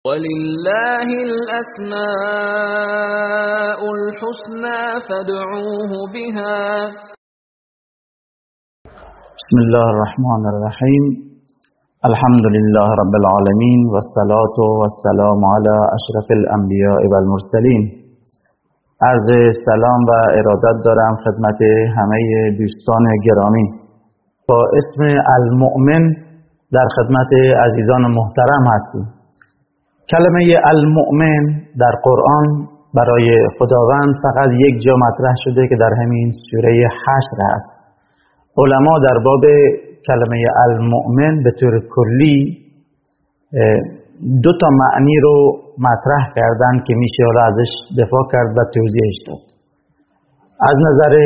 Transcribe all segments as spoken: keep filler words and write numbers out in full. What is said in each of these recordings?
ولله الأسماء الحسنى فادعوه بها. بسم الله الرحمن الرحیم. الحمد لله رب العالمین والصلاة والسلام على اشرف الانبیاء والمرسلین. عرض سلام و ارادت دارم خدمت همه دوستان گرامی. با اسم المؤمن در خدمت عزیزان محترم هستیم. کلمه المؤمن در قرآن برای خداوند فقط یک جا مطرح شده که در همین سوره حشر است. علما در باب کلمه المؤمن به طور کلی دو تا معنی رو مطرح کردن که میشه حالا ازش دفاع کرد و توضیحش داد. از نظر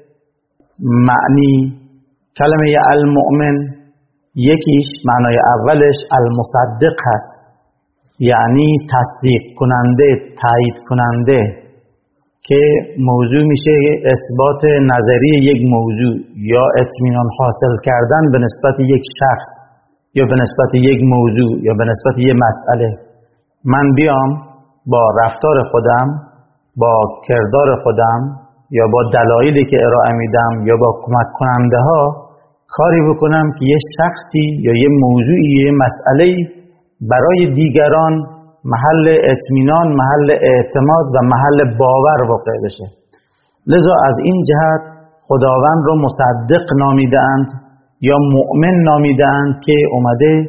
معنی کلمه المؤمن یکیش معنای اولش المصدق هست، یعنی تصدیق کننده، تایید کننده، که موضوع میشه اثبات نظری یک موضوع یا اطمینان حاصل کردن به نسبت یک شخص یا به نسبت یک موضوع یا به نسبت یک مسئله. من بیام با رفتار خودم، با کردار خودم یا با دلایلی که ارائه میدم یا با کمک کننده ها کاری بکنم که یه شخصی یا یه موضوعی یا یه مسئله‌ای برای دیگران محل اطمینان، محل اعتماد و محل باور واقع بشه. لذا از این جهت خداوند رو مصدق نامیدند یا مؤمن نامیدند که اومده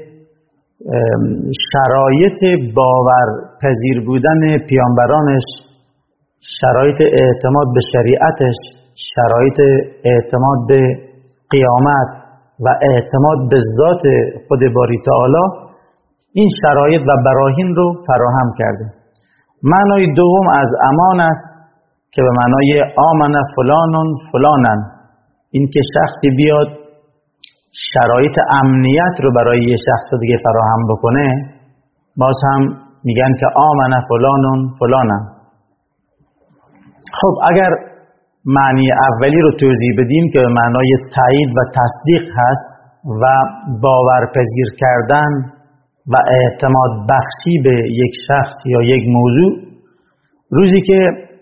شرایط باور پذیر بودن پیامبرانش، شرایط اعتماد به شریعتش، شرایط اعتماد به قیامت و اعتماد به ذات خود باری تعالی، این شرایط و براهین رو فراهم کرده. معنای دوم از امان است که به معنای آمن فلان فلانن، این که شخصی بیاد شرایط امنیت رو برای یه شخص دیگه فراهم بکنه، باز هم میگن که آمن فلان فلانن. خب اگر معنی اولی رو توضیح بدیم که به معنای تایید و تصدیق هست و باورپذیر کردن و اعتماد بخشی به یک شخص یا یک موضوع، روزی که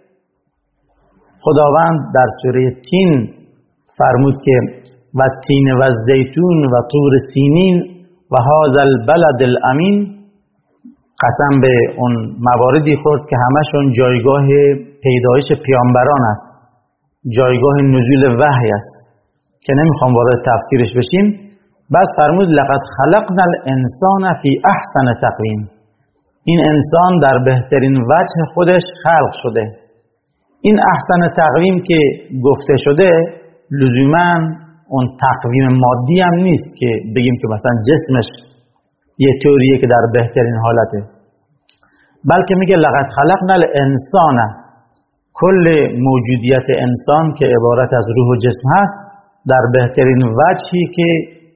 خداوند در سوره تین فرمود که و تین و زیتون و طور سینین و هذا البلد الامین، قسم به اون مواردی خورد که همشون جایگاه پیدایش پیامبران است، جایگاه نزول وحی است که نمیخوام وارد تفسیرش بشیم. بعد فرمود لقد خلقنا الانسان فی احسن تقویم، این انسان در بهترین وجه خودش خلق شده. این احسن تقویم که گفته شده لزوما اون تقویم مادی هم نیست که بگیم که مثلا جسمش یه طوریه که در بهترین حالته، بلکه میگه لقد خلقنا الانسان، کل موجودیت انسان که عبارت از روح و جسم هست در بهترین وجهی که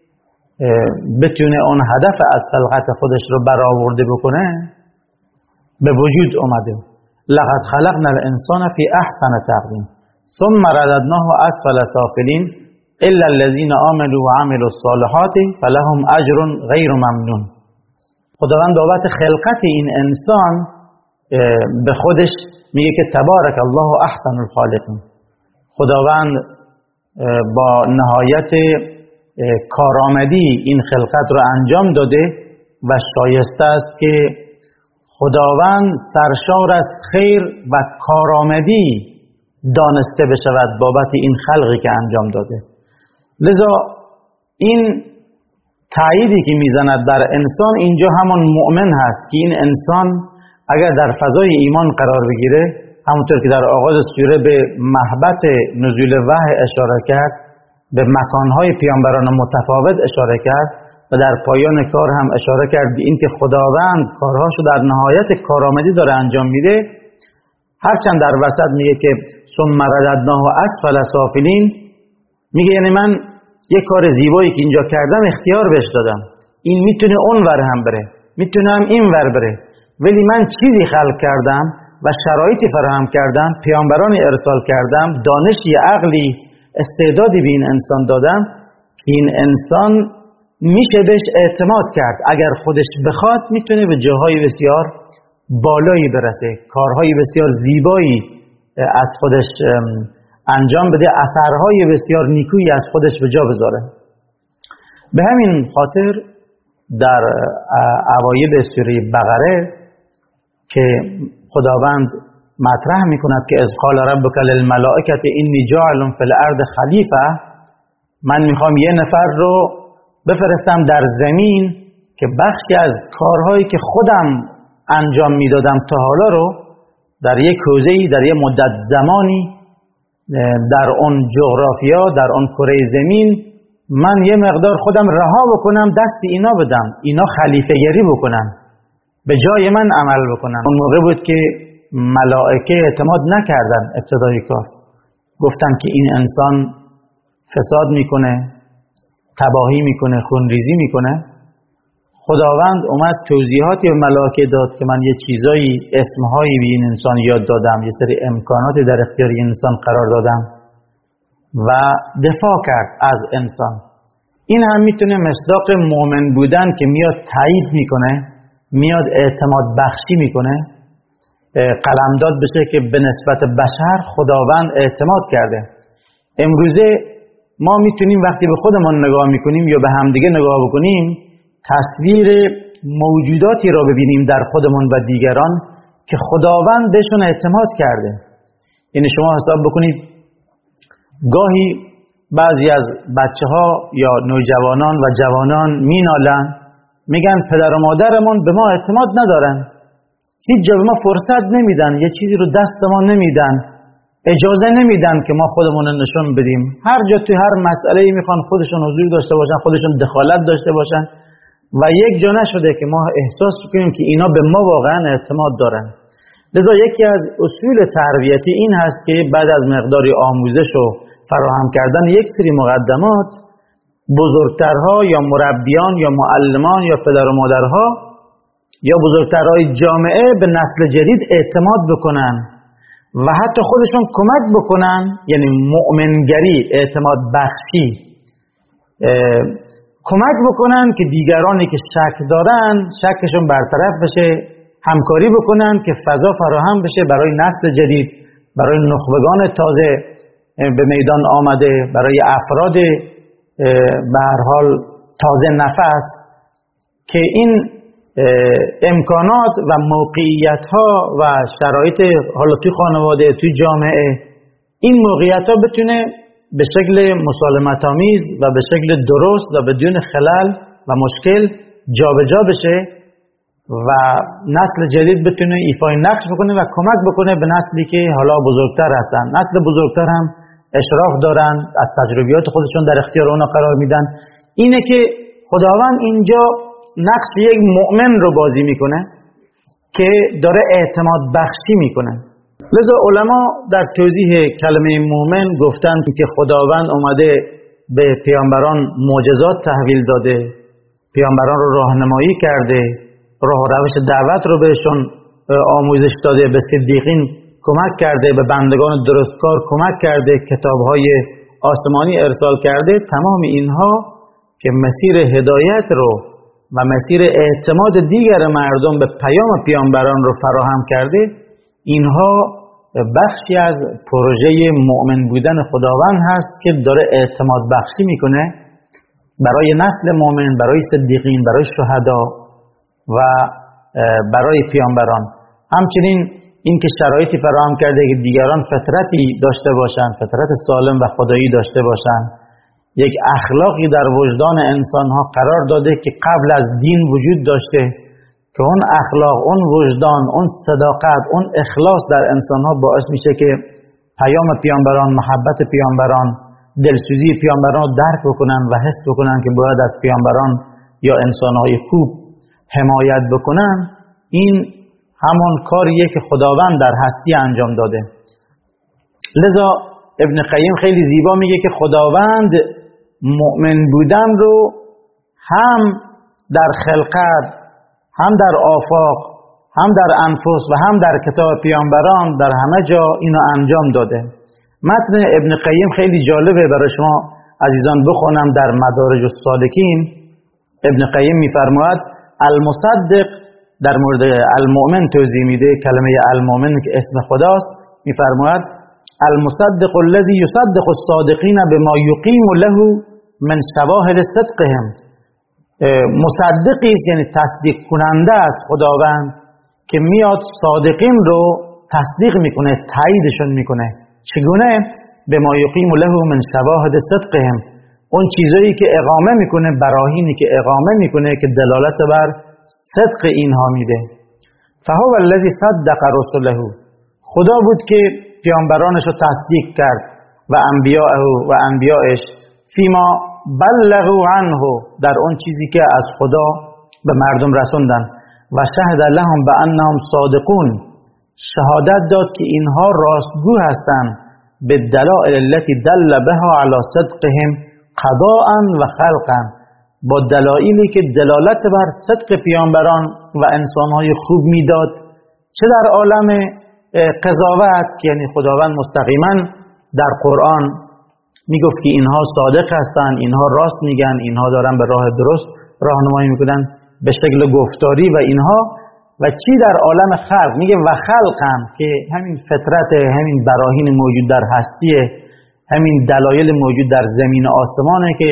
بتونه اون هدف از خلقت خودش رو برآورده بکنه به وجود اومده. لقد خلقنا الانسان فی احسن تقویم ثم رددناه اسفل سافلین الا الذين آمنوا وعملوا الصالحات فلهم اجر غیر ممنون. خداوند بابت خلقت این انسان به خودش میگه که تبارک الله احسن الخالقین. خداوند با نهایت کارآمدی این خلقت رو انجام داده و شایسته است که خداوند سرشار از خیر و کارآمدی دانسته بشود بابت این خلقی که انجام داده. لذا این تأییدی که میزند در انسان اینجا همون مؤمن هست که این انسان اگر در فضای ایمان قرار بگیره، همونطور که در آغاز سوره به مهبت نزول وحی اشاره کرد، به مکانهای پیامبران متفاوت اشاره کرد و در پایان کار هم اشاره کرد به اینکه خداوند کارهاشو در نهایت کارآمدی داره انجام میده، هرچند در وسط میگه که ثم رددناه اسفل سافلین، میگه یعنی من یک کار زیبایی که اینجا کردم اختیار بهش دادم، این میتونه اون ور هم بره، میتونه هم این ور بره، ولی من چیزی خلق کردم و شرایطی فراهم کردم، پیامبرانی ارسال کردم، دانشی، عقلی، استعدادی به این انسان دادم که این انسان میشه بهش اعتماد کرد. اگر خودش بخواد میتونه به جاهای بسیار بالایی برسه، کارهای بسیار زیبایی از خودش انجام بده، اثرهای بسیار نیکویی از خودش به جا بذاره. به همین خاطر در اوایل سوره بقره که خداوند مطرح میکند که اذ قال ربک للملائکه انی جاعل فی الارض خلیفه، من میخوام یه نفر رو بفرستم در زمین که بخشی از کارهایی که خودم انجام میدادم تا حالا رو در یک حوزه‌ای، در یک مدت زمانی، در اون جغرافیا، در اون کره زمین من یه مقدار خودم رها بکنم، دست اینا بدم، اینا خلیفه گری بکنن، به جای من عمل بکنن. اون موقع بود که ملائکه اعتماد نکردن ابتدای کار، گفتن که این انسان فساد میکنه، تباهی میکنه، خونریزی میکنه. خداوند اومد توضیحاتی به ملائکه داد که من یه چیزایی، اسمهایی به این انسان یاد دادم، یه سری امکاناتی در اختیار این انسان قرار دادم و دفاع کرد از انسان. این هم میتونه مصداق مؤمن بودن که میاد تایید میکنه، میاد اعتماد بخشی میکنه، قلمداد بشه که به نسبت بشر خداوند اعتماد کرده. امروزه ما میتونیم وقتی به خودمون نگاه میکنیم یا به همدیگه نگاه بکنیم تصویر موجوداتی را ببینیم در خودمون و دیگران که خداوند بهشون اعتماد کرده. یعنی شما حساب بکنید گاهی بعضی از بچه ها یا نوجوانان و جوانان مینالن، میگن پدر و مادرمون به ما اعتماد ندارن، هیچ جا به ما فرصت نمیدن، یه چیزی رو دست ما نمیدن، اجازه نمیدن که ما خودمون نشون بدیم. هر جا توی هر مسئله‌ای میخوان خودشون حضور داشته باشن، خودشون دخالت داشته باشن و یک جا نشده که ما احساس کنیم که اینا به ما واقعا اعتماد دارن. لذا یکی از اصول تربیتی این هست که بعد از مقداری آموزش و فراهم کردن یک سری مقدمات، بزرگترها یا مربیان یا معلمان یا پدر و مادرها یا بزرگترهای جامعه به نسل جدید اعتماد بکنن و حتی خودشون کمک بکنن، یعنی مؤمنگری، اعتماد بخشی، کمک بکنن که دیگرانی که شک دارن شکشون برطرف بشه، همکاری بکنن که فضا فراهم بشه برای نسل جدید، برای نخبگان تازه به میدان آمده، برای افراد به هر حال تازه نفس، که این امکانات و موقعیت ها و شرایط حالا توی خانواده، توی جامعه، این موقعیت ها بتونه به شکل مسالمت آمیز و به شکل درست و بدون خلل و مشکل جابجا بشه و نسل جدید بتونه ایفای نقش بکنه و کمک بکنه به نسلی که حالا بزرگتر هستن. نسل بزرگتر هم اشراف دارن، از تجربیات خودشون در اختیار اونا قرار میدن. اینه که خداوند اینجا نقش یک مؤمن رو بازی میکنه که داره اعتماد بخشی میکنه. لذا علما در توضیح کلمه مؤمن گفتند که خداوند اومده به پیامبران معجزات تحویل داده، پیامبران رو راهنمایی کرده، راه و روش دعوت رو بهشون آموزش داده، به صدیقین کمک کرده، به بندگان درستکار کمک کرده، کتاب‌های آسمانی ارسال کرده. تمام اینها که مسیر هدایت رو و مسیر اعتماد دیگر مردم به پیام پیامبران رو فراهم کرده، اینها بخشی از پروژه مؤمن بودن خداوند هست که داره اعتماد بخشی میکنه برای نسل مؤمن، برای صدیقین، برای شهدا و برای پیامبران. همچنین این که شرایطی فراهم کرده که دیگران فطرتی داشته باشند، فطرت سالم و خدایی داشته باشند، یک اخلاقی در وجدان انسانها قرار داده که قبل از دین وجود داشته، که اون اخلاق، اون وجدان، اون صداقت، اون اخلاص در انسانها باعث میشه که پیام پیامبران، محبت پیامبران، دلسوزی پیامبران رو درک بکنن و حس بکنن که باید از پیامبران یا انسانهای خوب حمایت بکنن. این همون کاریه که خداوند در هستی انجام داده. لذا ابن قیم خیلی زیبا میگه که خداوند مؤمن بودن رو هم در خلقت، هم در آفاق، هم در انفس و هم در کتاب پیامبران در همه جا اینو انجام داده. متن ابن قیم خیلی جالبه، برای شما عزیزان بخونم. در مدارج السالکین ابن قیم میفرماید المصدق در مورد المؤمن توضیح میده، کلمه المؤمن که اسم خداست، میفرماید المصدق الذي يصدق الصادقين بما يقيم له من شواهد صدقهم. مصدقی است یعنی تصدیق کننده است خداوند که میاد صادقین رو تصدیق میکنه، تاییدشون میکنه. چگونه؟ بما یقیم له من شواهد صدقهم، اون چیزایی که اقامه میکنه، براهینی که اقامه میکنه که دلالت بر صدق اینها میده. فهو الذی صدق رسله، خدا بود که پیامبرانش رو تصدیق کرد و انبیاءه و انبیاءش فیما بلغوا عنه، در اون چیزی که از خدا به مردم رسوندن، و شهد لهم بانهم صادقون، شهادت داد که اینها راستگو هستند، به دلائل التي دل بها على صدقهم قضاء و خلقا، با دلایلی که دلالت بر صدق پیامبران و انسانهای خوب میداد، چه در عالم قضاوت که یعنی خداوند مستقیما در قرآن میگفت که اینها صادق هستن، اینها راست میگن، اینها دارن به راه درست راهنمایی میکنن به شکل گفتاری و اینها، و چی در عالم خلق میگه و خلقم، که همین فطرت، همین براهین موجود در هستیه، همین دلایل موجود در زمین و آسمانه که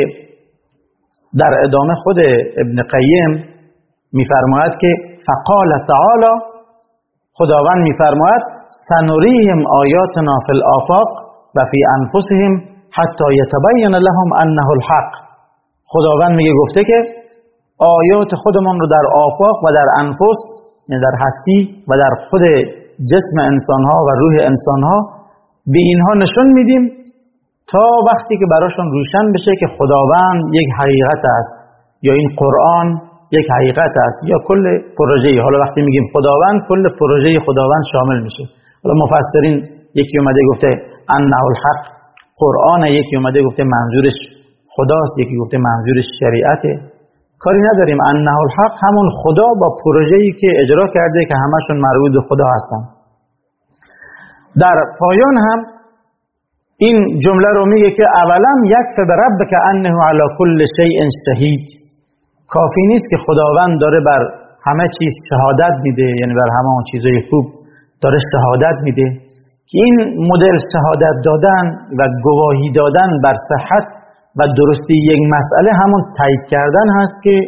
در ادامه خود ابن قیم میفرماید که فقال تعالی، خداوند میفرماید سنریهم آیاتنا فی الآفاق و فی انفسهم حتی یتبین لهم انه الحق. خداوند میگه گفته که آیات خودمان رو در آفاق و در انفس، یعنی در هستی و در خود جسم انسانها و روح انسانها به اینها نشون میدیم تا وقتی که براشون روشن بشه که خداوند یک حقیقت است، یا این قرآن یک حقیقت است، یا کل پروژه. حالا وقتی میگیم خداوند، کل پروژه خداوند شامل میشه. حالا مفسرین یکی اومده گفته انه الحق قرآن، یکی اومده گفته منظورش خداست، یکی گفته منظورش شریعته. کاری نداریم، انه الحق همون خدا با پروژه‌ای که اجرا کرده که همشون مربوط به خدا هستن. در پایان هم این جمله رو میگه که اولا یکفی بربک انه علی کل شیء شهید، کافی نیست که خداوند داره بر همه چیز شهادت میده، یعنی بر همه اون چیزای خوب داره شهادت میده، که این مدل شهادت دادن و گواهی دادن بر صحت و درستی یک مسئله همون تایید کردن هست که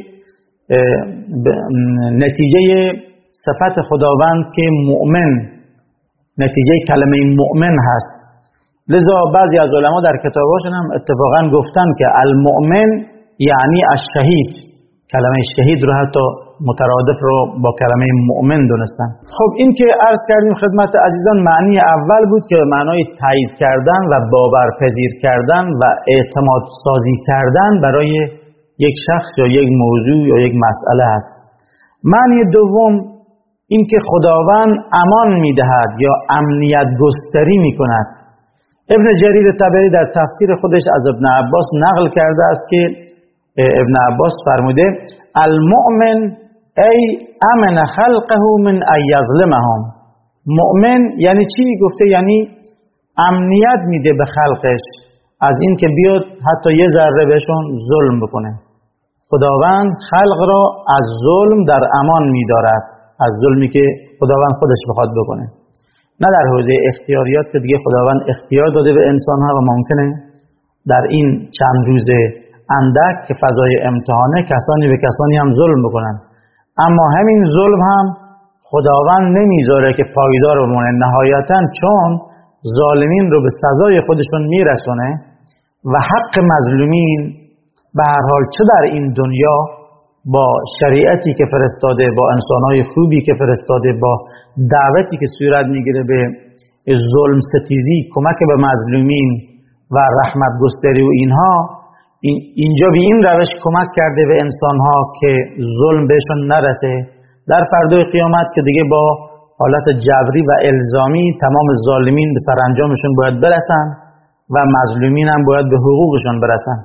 نتیجه صفت خداوند که مؤمن، نتیجه کلمه مؤمن هست. لذا بعضی از علما در کتاباشون هم اتفاقا گفتن که المؤمن یعنی الشهید، کلمه شهید رو حتی مترادف رو با کلمه مؤمن دونستن. خب این که عرض کردیم خدمت عزیزان، معنی اول بود که معنای تایید کردن و باورپذیر کردن و اعتماد سازی کردن برای یک شخص یا یک موضوع یا یک مسئله است. معنی دوم این که خداوند امان میدهد یا امنیت گستری میکند. ابن جریر طبری در تفسیر خودش از ابن عباس نقل کرده است که ابن عباس فرموده المؤمن ای امن خلقه من ان یظلمهم. مؤمن یعنی چی؟ گفته یعنی امنیت میده به خلقش از این که بیاد حتی یه ذره بهشون ظلم بکنه. خداوند خلق را از ظلم در امان میدارد، از ظلمی که خداوند خودش بخواد بکنه، نه در حوزه اختیاریات که دیگه خداوند اختیار داده به انسان ها و ممکنه در این چند روز اندک که فضای امتحانه کسانی به کسانی هم ظلم بکنن، اما همین ظلم هم خداوند نمیذاره که پایدار بمونه نهایتاً، چون ظالمین رو به سزای خودشون میرسونه و حق مظلومین به هر حال چه در این دنیا با شریعتی که فرستاده، با انسانهای خوبی که فرستاده، با دعوتی که صورت میگیره به ظلم ستیزی، کمک به مظلومین و رحمت گستری و اینها، اینجا به این روش کمک کرده به انسانها که ظلم بهشون نرسه. در فردای قیامت که دیگه با حالت جبری و الزامی تمام ظالمین به سرانجامشون باید برسن و مظلومین هم باید به حقوقشون برسن.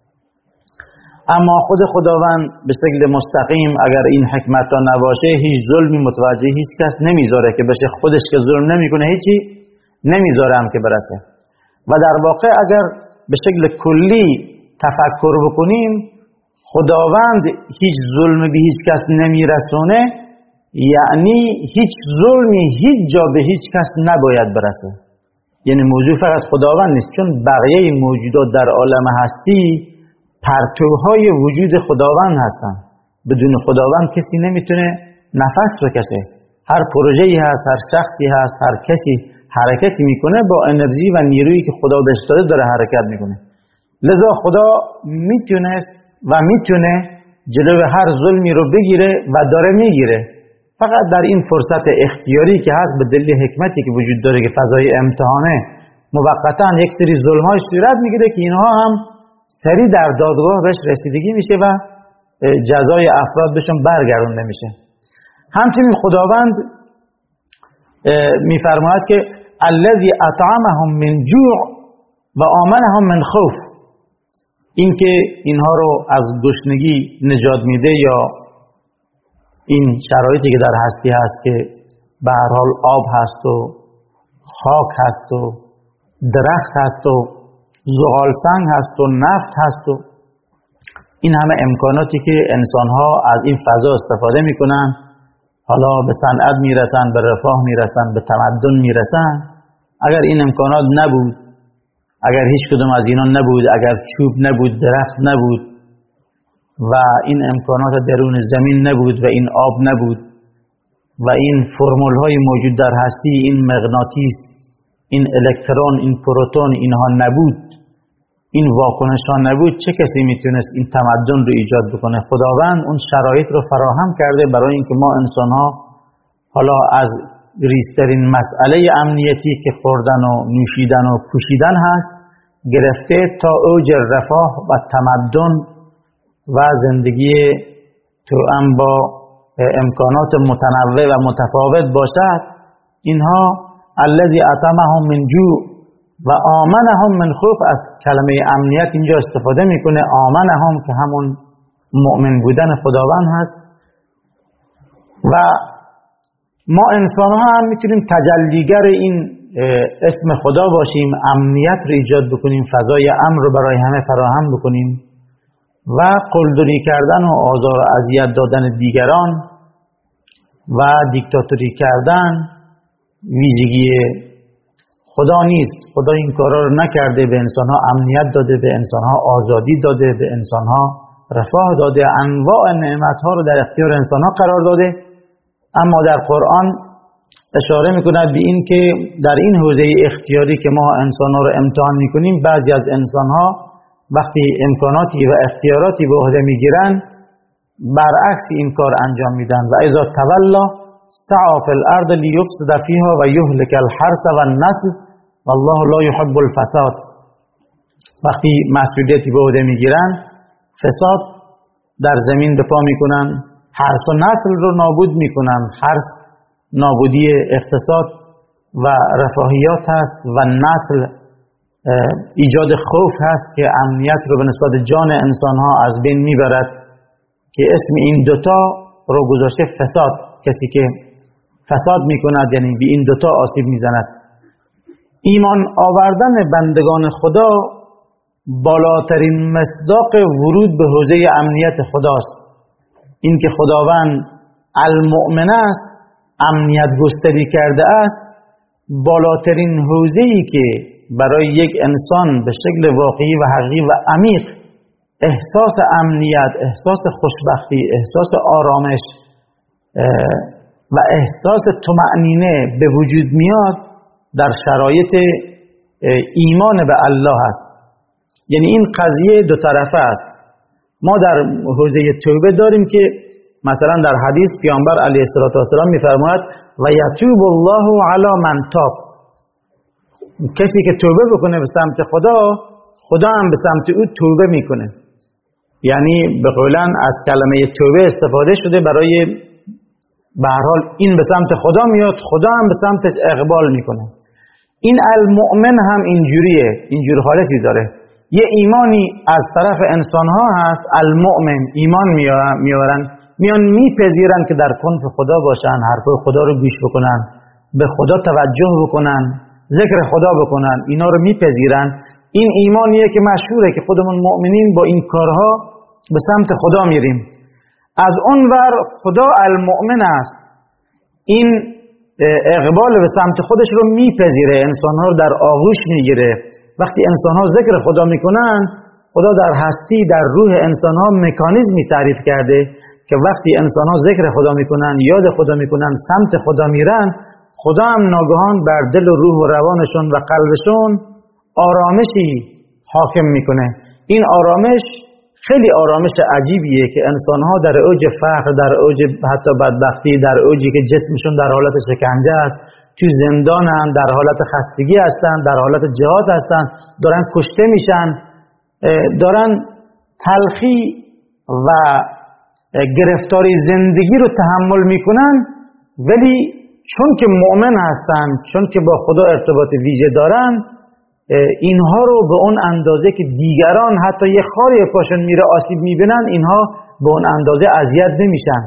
اما خود خداوند به شکل مستقیم اگر این حکمت ها نباشه هیچ ظلمی متوجه هیچ کس نمیذاره که بشه، خودش که ظلم نمیکنه هیچی نمیذاره هم که برسه. و در واقع اگر به شکل کلی تفکر بکنیم، خداوند هیچ ظلم به هیچ کس نمیرسونه، یعنی هیچ ظلمی هیچ جا به هیچ کس نباید برسه. یعنی موضوع فقط خداوند نیست، چون بقیه موجودات در عالم هستی پرتوهای وجود خداوند هستن. بدون خداوند کسی نمیتونه نفس بکشه. هر پروژه‌ای هست، هر شخصی هست، هر کسی حرکتی میکنه با انرژی و نیرویی که خدا بهش داده داره حرکت میکنه. لذا خدا میتونست و میتونه جلوی هر ظلمی رو بگیره و داره میگیره. فقط در این فرصت اختیاری که هست به دلیل حکمتی که وجود داره که فضای امتحانه موقتا یک سری ظلم‌های صورت میگیره که اینها هم سریع در دادگاه بهش رسیدگی میشه و جزای افراد بهشون برگردونده میشه. همچنین خداوند میفرماید که الذی اطعمهم من جوع و آمنهم من خوف، این که اینها رو از گشنگی نجات میده یا این شرایطی که در هستی هست که به هر حال آب هست و خاک هست و درخت هست و زغال سنگ هست و نفت هست و این همه امکاناتی که انسان‌ها از این فضا استفاده میکنن، حالا به صنعت میرسن، به رفاه میرسن، به تمدن میرسن. اگر این امکانات نبود، اگر هیچ کدوم از اینا نبود، اگر چوب نبود، درخت نبود و این امکانات درون زمین نبود و این آب نبود و این فرمول های موجود در هستی، این مغناطیس، این الکترون، این پروتون، اینها نبود، این واکنش ها نبود، چه کسی میتونست این تمدن رو ایجاد بکنه؟ خداوند اون شرایط رو فراهم کرده برای اینکه ما انسان ها حالا از ریزترین مسئله امنیتی که خوردن و نوشیدن و پوشیدن هست گرفته تا اوج رفاه و تمدن و زندگی توأم با امکانات متنوع و متفاوت باشد، اینها الذی اطعمهم من جوع و آمنهم من خوف از کلمه امنیت اینجا استفاده میکنه. آمنهم که همون مؤمن بودن خداوند هست و ما انسان ها هم میتونیم تجلیگر این اسم خدا باشیم، امنیت رو ایجاد بکنیم، فضای امن رو برای همه فراهم بکنیم و قلدری کردن و آزار و اذیت دادن دیگران و دیکتاتوری کردن ویژگی خدا نیست. خدا این کارا رو نکرده، به انسان ها امنیت داده، به انسان ها آزادی داده، به انسان ها رفاه داده، انواع نعمت ها رو در اختیار انسان ها قرار داده. اما در قرآن اشاره میکند به این که در این حوزه اختیاری که ما انسان ها رو امتحان میکنیم، بعضی از انسان ها وقتی امکاناتی و اختیاراتی به عهده میگیرن برعکس این کار انجام میدن و اذا تولا سعى فی الارض لیفسد فیها و یهلک الحرث و النسل والله لا یحب الفساد. وقتی مسئولیتی به عهده میگیرن فساد در زمین به پا میکنن، حرث و نسل رو نابود میکنن. حرث نابودی اقتصاد و رفاهیات هست و نسل ایجاد خوف هست که امنیت رو به نسبت جان انسان ها از بین میبرد، که اسم این دوتا رو گذاشته فساد. کسی که فساد میکند یعنی به این دوتا آسیب میزند. ایمان آوردن بندگان خدا بالاترین مصداق ورود به حوزه امنیت خداست. این که خداوند المؤمن است، امنیت گستری کرده است، بالاترین حوزه‌ای که برای یک انسان به شکل واقعی و حقیقی و عمیق احساس امنیت، احساس خوشبختی، احساس آرامش و احساس طمأنینه به وجود میاد در شرایط ایمان به الله است. یعنی این قضیه دو طرفه است. ما در حوزه توبه داریم که مثلا در حدیث پیامبر علیه السلام میفرماید و یتوب الله علی من تاب. کسی که توبه بکنه به سمت خدا، خدا هم به سمت او توبه میکنه. یعنی به قولن از کلمه توبه استفاده شده برای به هر حال این به سمت خدا میاد، خدا هم به سمتش اقبال میکنه. این المؤمن هم اینجوریه، اینجور حالتی داره. یه ایمانی از طرف انسان ها هست، المؤمن ایمان میارن، میان میپذیرن که در کنف خدا باشن، حرف خدا رو گوش بکنن، به خدا توجه بکنن، ذکر خدا بکنن، اینا رو میپذیرن. این ایمانیه که مشهوره که خودمون مؤمنین با این کارها به سمت خدا میریم. از اون ور خدا المؤمن است، این اقبال به سمت خودش رو میپذیره، انسانها رو در آغوش میگیره. وقتی انسانها ذکر خدا میکنن، خدا در هستی در روح انسانها مکانیزمی تعریف کرده که وقتی انسانها ذکر خدا میکنن، یاد خدا میکنن، سمت خدا میرن، خدا هم ناگهان بر دل و روح و روانشون و قلبشون آرامشی حاکم میکنه. این آرامش خیلی آرامش عجیبیه که انسانها در اوج فقر، در اوج حتی بدبختی، در اوجی که جسمشون در حالت شکنجه است، تو زندانن، در حالت خستگی هستن، در حالت جهاد هستن، دارن کشته میشن، دارن تلخی و گرفتاری زندگی رو تحمل میکنن، ولی چون که مؤمن هستن، چون که با خدا ارتباط ویژه دارن، اینها رو به اون اندازه که دیگران حتی یه خاری پاشون میره آسیب میبینن، اینها به اون اندازه اذیت نمیشن.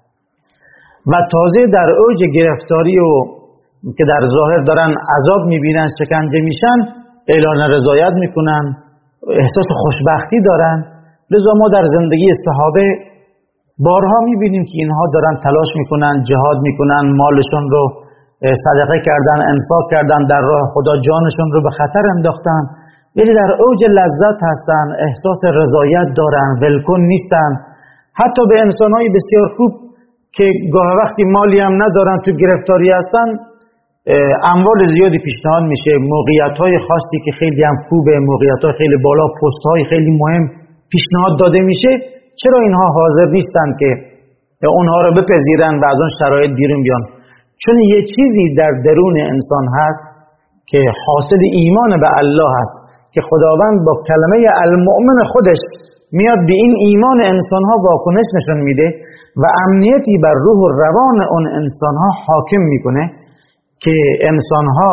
و تازه در اوج گرفتاری و که در ظاهر دارن عذاب میبینن، شکنجه میشن، اعلان رضایت میکنن، احساس خوشبختی دارن. لذا ما در زندگی صحابه بارها میبینیم که اینها دارن تلاش میکنن، جهاد میکنن، مالشون رو صدقه کردن، انفاق کردن، در راه خدا جانشون رو به خطر انداختن، ولی در اوج لذت هستن، احساس رضایت دارن، ولکن نیستن. حتی به انسانهای بسیار خوب که گاه وقتی مالی هم ندارن، تو گرفتاری هستن، اموال زیادی پیشنهاد میشه، موقعیت‌های خاصی که خیلی هم خوبه، موقعیت‌های خیلی بالا، پست‌های خیلی مهم پیشنهاد داده میشه. چرا اینها حاضر نیستن که اونها رو بپذیرن و از اون شرایط بیرون بیان؟ چون یه چیزی در درون انسان هست که حاصل ایمان به الله هست که خداوند با کلمه المؤمن خودش میاد به این ایمان انسانها واکنش نشون میده و امنیتی بر روح و روان اون انسانها حاکم میکنه که انسانها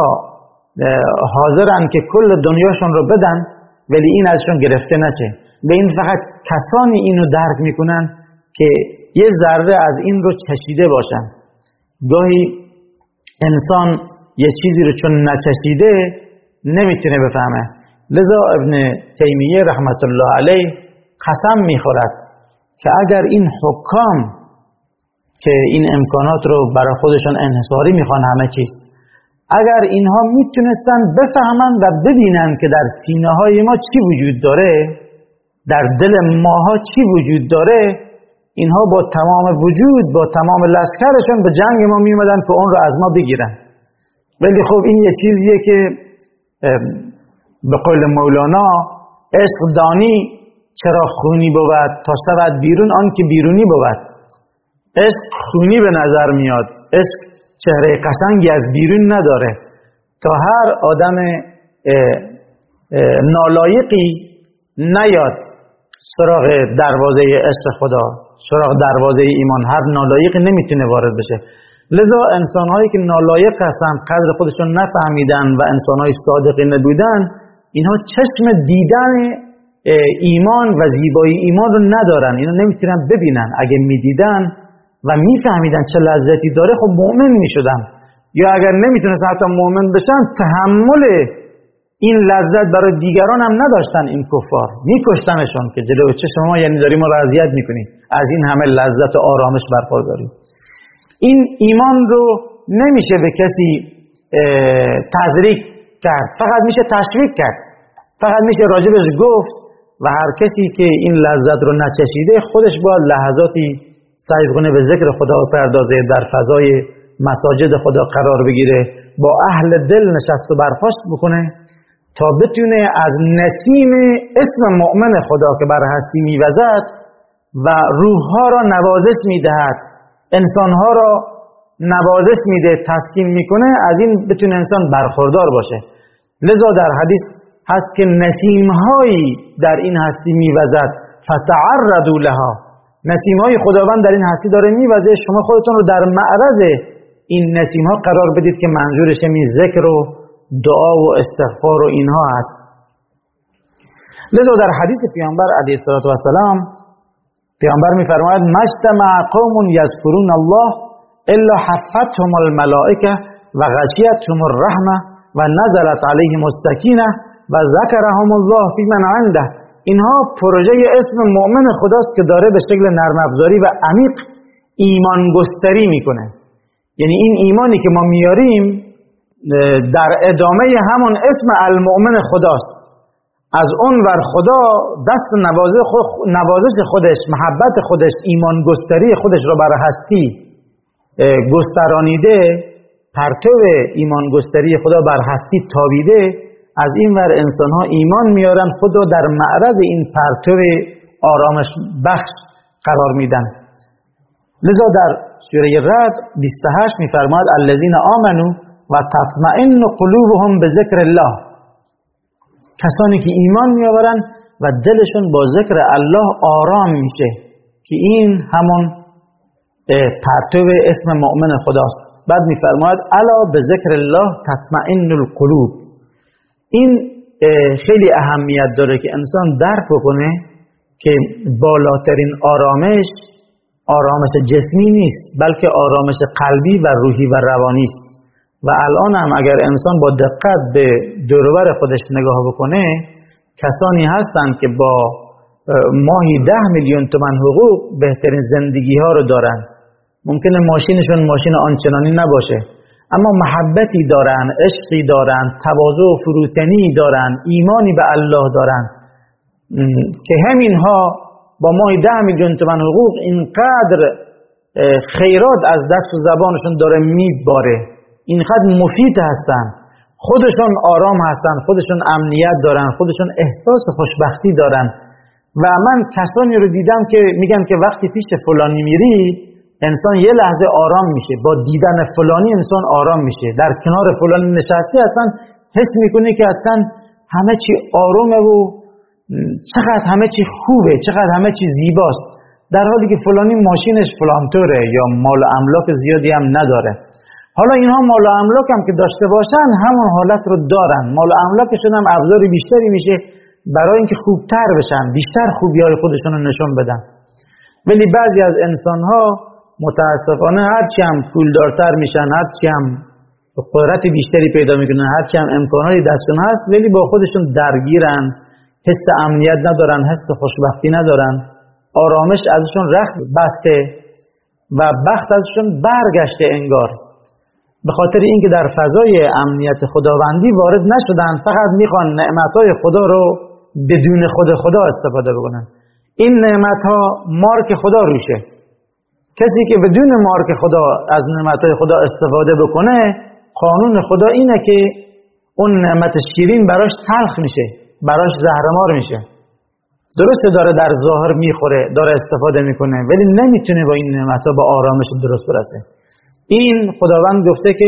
حاضرن که کل دنیاشون رو بدن ولی این ازشون گرفته نشه. به این فقط کسانی اینو درک میکنن که یه ذره از این رو چشیده باشن. گاهی انسان یه چیزی رو چون نچشیده نمیتونه بفهمه. لذا ابن تیمیه رحمت الله علیه قسم میخورد که اگر این حکام که این امکانات رو برای خودشون انحصاری میخوان همه چیز، اگر اینها میتونستن بفهمن و ببینن که در سینه های ما چی وجود داره، در دل ماها چی وجود داره، اینها با تمام وجود، با تمام لشکرشون به جنگ ما میومدن که اون رو از ما بگیرن. ولی خب این یه چیزیه که به قول مولانا عشق دانی چرا خونی بود تا شود بیرون آن که بیرونی بود. عشق خونی به نظر میاد، عشق چهره قشنگی از بیرون نداره. تا هر آدم نالایقی نیاد سراغ دروازه عشق خدا، سراغ دروازه ایمان، هر نالایقی نمیتونه وارد بشه. لذا انسانهایی که نالایق هستن، قدر خودشون نفهمیدن و انسانهای صادقی نبودن، اینها چشم دیدن ایمان و زیبایی ایمان رو ندارن، اینو نمیتونن ببینن. اگه میدیدن و میفهمیدن چه لذتی داره، خب مؤمن میشدن. یا اگر نمیتونستن حتی مؤمن بشن، تحمل این لذت برای دیگران هم نداشتن. این کفار میکشتنشون که جلو چشم ما، یعنی داریم ما رو اذیت میکنیم، از این همه لذت و آرامش برخورداریم. این ایمان رو نمیشه به کسی تزریق کرد، فقط میشه تشویق کرد، فقط میشه راجبش گفت و هر کسی که این لذت رو نچشیده خودش با لحظاتی سعی کنه به ذکر خدا پردازه، در فضای مساجد خدا قرار بگیره، با اهل دل نشست و برخاست بکنه تا بتونه از نسیم اسم مؤمن خدا که بر هستی میوزد و روحها را نوازش میدهد، انسانها را نوازش میده، تسکین میکنه، از این بتونه انسان برخوردار باشه. لذا در حدیث هست که نسیمهایی در این هستی میوزد فتعرضوا لها، نسیمهای خداوند در این هستی داره میوزه، شما خودتون رو در معرض این نسیمها قرار بدید که منظورش می ذکر و دعا و استغفار و اینها هست. لذا در حدیث پیامبر علیه السلام پیامبر میفرماید مجتمع قوم یذکرون الله الا حفتهم الملائکه و غشیتهم الرحمه و نزلت علیهم السکینه و ذکرهم الله فی من عنده اینها پروژه اسم مؤمن خداست که داره به شکل نرم افزاری و عمیق ایمان گستری میکنه. یعنی این ایمانی که ما میاریم در ادامه همون اسم المؤمن خداست. از اون ور خدا دست نوازش خودش، محبت خودش، ایمان گستری خودش رو بر هستی گسترانیده، پرتو ایمان گستری خدا بر هستی تابیده. از این ور انسان ها ایمان میارن، خود رو در معرض این پرتو آرامش بخش قرار میدن. لذا در سوره رعد بیست و هشت میفرماید الذین آمنوا و تطمئن قلوبهم بذکر الله، کسانی که ایمان میآورن و دلشون با ذکر الله آرام میشه، که این همون پرتو اسم مؤمن خداست. بعد میفرماید الا بذکر الله تطمئن القلوب. این خیلی اهمیت داره که انسان درک بکنه که بالاترین آرامش آرامش جسمی نیست، بلکه آرامش قلبی و روحی و روانی است. و الان هم اگر انسان با دقت به دور و بر خودش نگاه بکنه، کسانی هستند که با ماهی ده میلیون تومان حقوق بهترین زندگی ها رو دارن. ممکنه ماشینشون ماشین آنچنانی نباشه، اما محبتی دارن، عشقی دارن، تواضع و فروتنی دارن، ایمانی به الله دارن، که همینها با ماهی ده میلیون تومان حقوق اینقدر خیرات از دست و زبانشون داره میباره، اینقدر مفید هستن، خودشون آرام هستن، خودشون امنیت دارن، خودشون احساس خوشبختی دارن. و من کسانی رو دیدم که میگن که وقتی پیش فلانی میری انسان یه لحظه آرام میشه، با دیدن فلانی انسان آرام میشه، در کنار فلانی نشستی اصلا حس میکنی که اصلا همه چی آرومه و چقدر همه چی خوبه، چقدر همه چی زیباست، در حالی که فلانی ماشینش فلانطوره یا مال و املاک زیادی هم نداره. حالا اینها مال و املاک هم که داشته باشن همون حالت رو دارن، مال و املاکشون هم ابزار بیشتری میشه برای اینکه خوبتر بشن، بیشتر خوبی‌های خودشون رو نشون بدن. ولی بعضی از انسان‌ها متاسفانه هرچی هم پولدارتر میشن، هرچی هم قدرت بیشتری پیدا میکنن، هرچی هم امکاناتی دستشون هست، ولی با خودشون درگیرن، حس امنیت ندارن، حس خوشبختی ندارن، آرامش ازشون رخت بسته و بخت ازشون برگشته انگار. به خاطر اینکه در فضای امنیت خداوندی وارد نشدن، فقط میخوان نعمتهای خدا رو بدون خود خدا استفاده بکنن. این نعمتها مارک خدا روشه. کسی که بدون مارک خدا از نعمتهای خدا استفاده بکنه، قانون خدا اینه که اون نعمت شیرین براش تلخ میشه، براش زهرمار میشه. درسته داره در ظاهر میخوره، داره استفاده میکنه، ولی نمیتونه با این نعمتها با آرامش درست برسه. این خداوند گفته که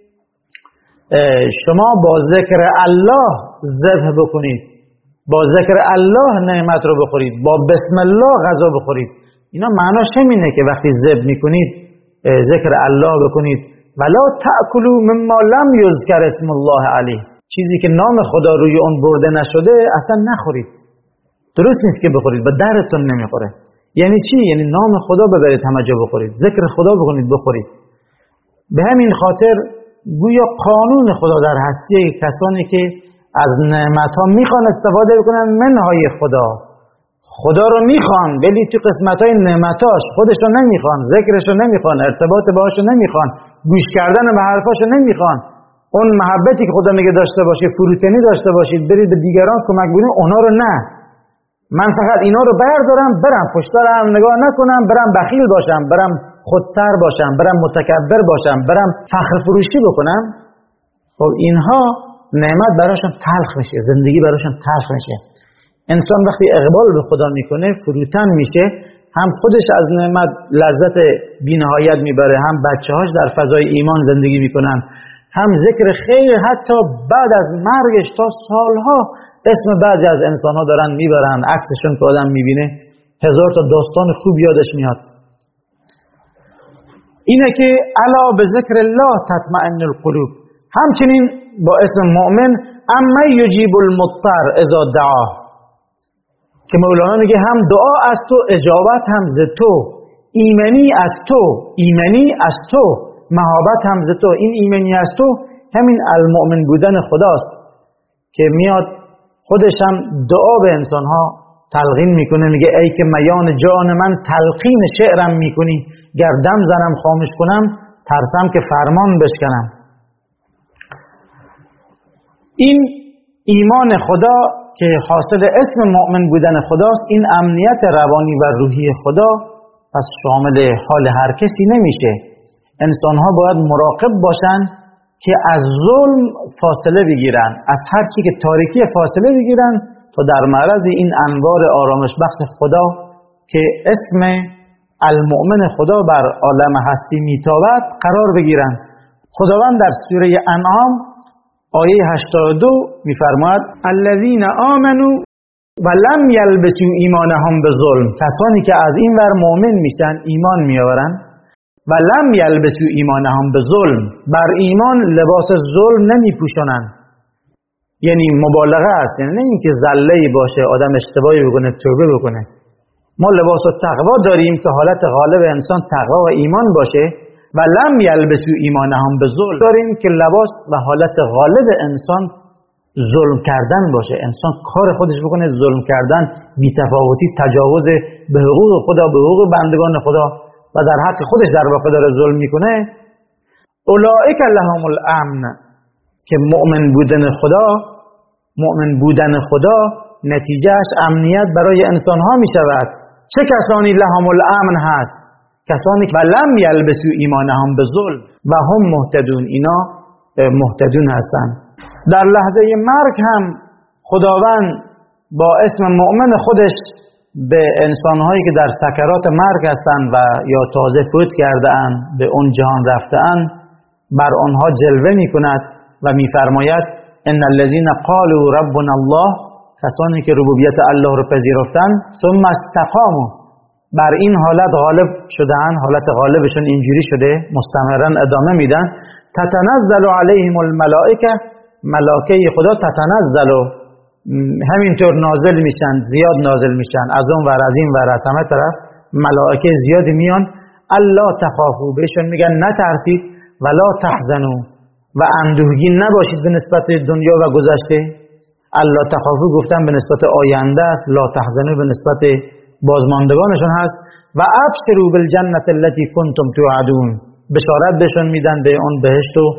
شما با ذکر الله ذبح بکنید، با ذکر الله نعمت رو بخورید، با بسم الله غذا بخورید. اینا معناش همینه که وقتی ذبح میکنید ذکر الله بکنید. ولا تأکلوا مما لم یذکر اسم الله علیه، چیزی که نام خدا روی اون برده نشده اصلا نخورید. درست نیست که بخورید، به درتون نمیخوره. یعنی چی؟ یعنی نام خدا ببرید همه جا بخورید، ذکر خدا بکنید بخورید. به همین خاطر گویا قانون خدا در هستی کسانی که از نعمت‌ها میخوان استفاده بکنن، منهای خدا خدا رو میخوان ولی تو قسمت‌های نعمتاش خودشو نمیخوان، ذکرشو نمیخوان، ارتباط باهاشو نمیخوان، گوش کردن به حرفاشو نمیخوان. اون محبتی که خدا میگه داشته باشید، فروتنی داشته باشید، برید به دیگران کمک بکنید، اونا رو نه. من فقط اینا رو بردارم برم پشت سرم نگاه نکنم، برم بخیل باشم، برم خودسر باشم، برم متکبر باشم، برم فخر فروشی بکنم. خب اینها نعمت براشون تلخ میشه، زندگی براشون تلخ میشه. انسان وقتی اقبال به خدا میکنه فروتن میشه، هم خودش از نعمت لذت بی‌نهایت میبره، هم بچه‌هاش در فضای ایمان زندگی میکنن، هم ذکر خیر حتی بعد از مرگش تا سالها اسم بعضی از انسان‌ها دارن میبرن، عکسشون که آدم میبینه هزار تا داستان خوب یادش میاد. اینه که الا به ذکر الله تطمئن القلوب. همچنین با اسم مؤمن اما یجیب المضطر اذا دعا، که مولانا میگه هم دعا از تو، اجابت هم ز تو، ایمنی از تو، ایمنی از تو، مهابت هم ز تو. این ایمنی از تو همین المؤمن بودن خداست که میاد خودش هم دعا به انسان ها تلقین میکنه، میگه ای که میان جان من تلقین شعرم میکنی، گر دم زنم خاموش کنم ترسم که فرمان بشکنم. این ایمان خدا که حاصل اسم مؤمن بودن خداست، این امنیت روانی و روحی خدا پس شامل حال هر کسی نمیشه. انسان ها باید مراقب باشن که از ظلم فاصله بگیرن، از هر چی که تاریکی فاصله بگیرن تا در معرض این انوار آرامش بخش خدا که اسم المؤمن خدا بر عالم هستی میتابد قرار بگیرن. خداوند در سوره انعام آیه هشتاد و دو میفرماید الذین آمنوا و لم یلبسوا ایمانهم بظلم، کسانی که از این ور مؤمن میشن، ایمان میآورن، و لم یلبسوا ایمانهم بظلم، بر ایمان لباس ظلم نمیپوشونن. یعنی مبالغه است، یعنی نه اینکه زله‌ای باشه آدم اشتباهی بکنه توبه بکنه. ما لباس تقوا داریم که حالت غالب انسان تقوا و ایمان باشه، و لم یلبسوا ایمانهم بظلم داریم که لباس و حالت غالب انسان ظلم کردن باشه. انسان کار خودش بکنه، ظلم کردن، بی‌تفاوتی، تجاوز به حقوق خدا، به حقوق بندگان خدا و در حق خودش در واقع داره ظلم میکنه. اولئک لهم الامن، که مؤمن بودن خدا، مؤمن بودن خدا نتیجهش امنیت برای انسان ها می شود. چه کسانی لهم الامن هست؟ کسانی که لم یلبسوا ایمانهم بظلم و هم مهتدون، اینا مهتدون هستند. در لحظه مرگ هم خداوند با اسم مؤمن خودش به انسانهایی که در سکرات مرگ هستند و یا تازه فوت کرده اند، به اون جهان رفته اند، بر آنها جلوه می کند و می فرماید ان الذين قالوا ربنا الله، کسانی که ربوبیت الله رو پذیرفتن، ثم استقاموا، بر این حالت غالب شدن، حالت غالبشون اینجوری شده، مستمرا ادامه میدن، تتنزل علیهم الملائکه، ملائکه خدا تتنزل، همینطور نازل میشن، زیاد نازل میشن، از اون ور از این ور از همه طرف ملائکه زیاد میان. الا تخافوا، بهشون میگن نترسید، ولا تحزنوا، و اندوهگین نباشید به نسبت دنیا و گذشته. الا تخافوا گفتن به نسبت آینده است، لا تحزنوا به نسبت بازماندگانشون هست. و ابشروا بالجنة التي كنتم توعدون، بشارت بهشون میدن به اون بهشت و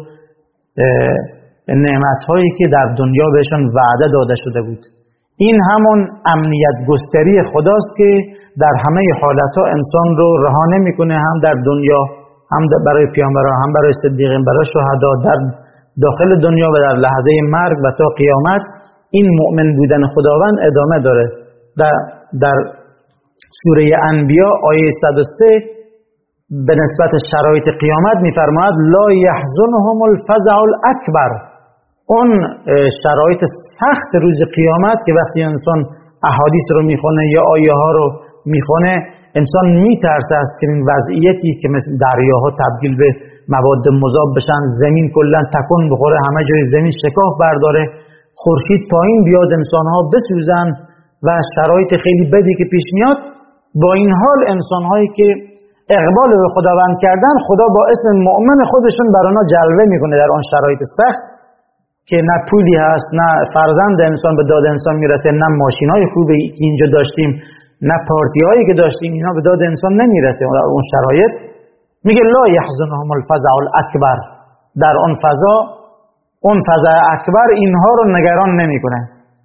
نعمت هایی که در دنیا بهشون وعده داده شده بود. این همون امنیت گستری خداست که در همه حالتها انسان رو رها نمیکنه، هم در دنیا، هم برای پیامبران، هم برای صدیقین، برای شهدا، در داخل دنیا و در لحظه مرگ و تا قیامت این مؤمن بودن خداوند ادامه داره. در, در سوره انبیا آیه صد و سه به نسبت شرایط قیامت میفرماید لا یحزنهم الفزع الاکبر، اون شرایط سخت روز قیامت که وقتی انسان احادیث رو میخونه یا آیه ها رو میخونه، انسان میترسه از این وضعیتی که مثل دریاها تبدیل به مواد مذاب بشن، زمین کلا تکون بخوره، همه جای زمین شکاف برداره، خورشید پایین بیاد، انسانها بسوزن و شرایط خیلی بدی که پیش میاد. با این حال انسانهایی که اقبال به خداوند کردن، خدا با اسم مؤمن خودشون بر آنها جلوه میکنه در آن شرایط سخت که نه پولی هست، نه فرزند انسان به داد انسان میرسه، نه ماشینای خوبی که اینجا داشتیم، نه پارتی هایی که داشتیم، اینا به داد انسان نمیرسه. در اون شرایط میگه لا یحزنهم الفزع الاکبر، در اون فضا، اون فزع اکبر اینها رو نگران نمیکنه.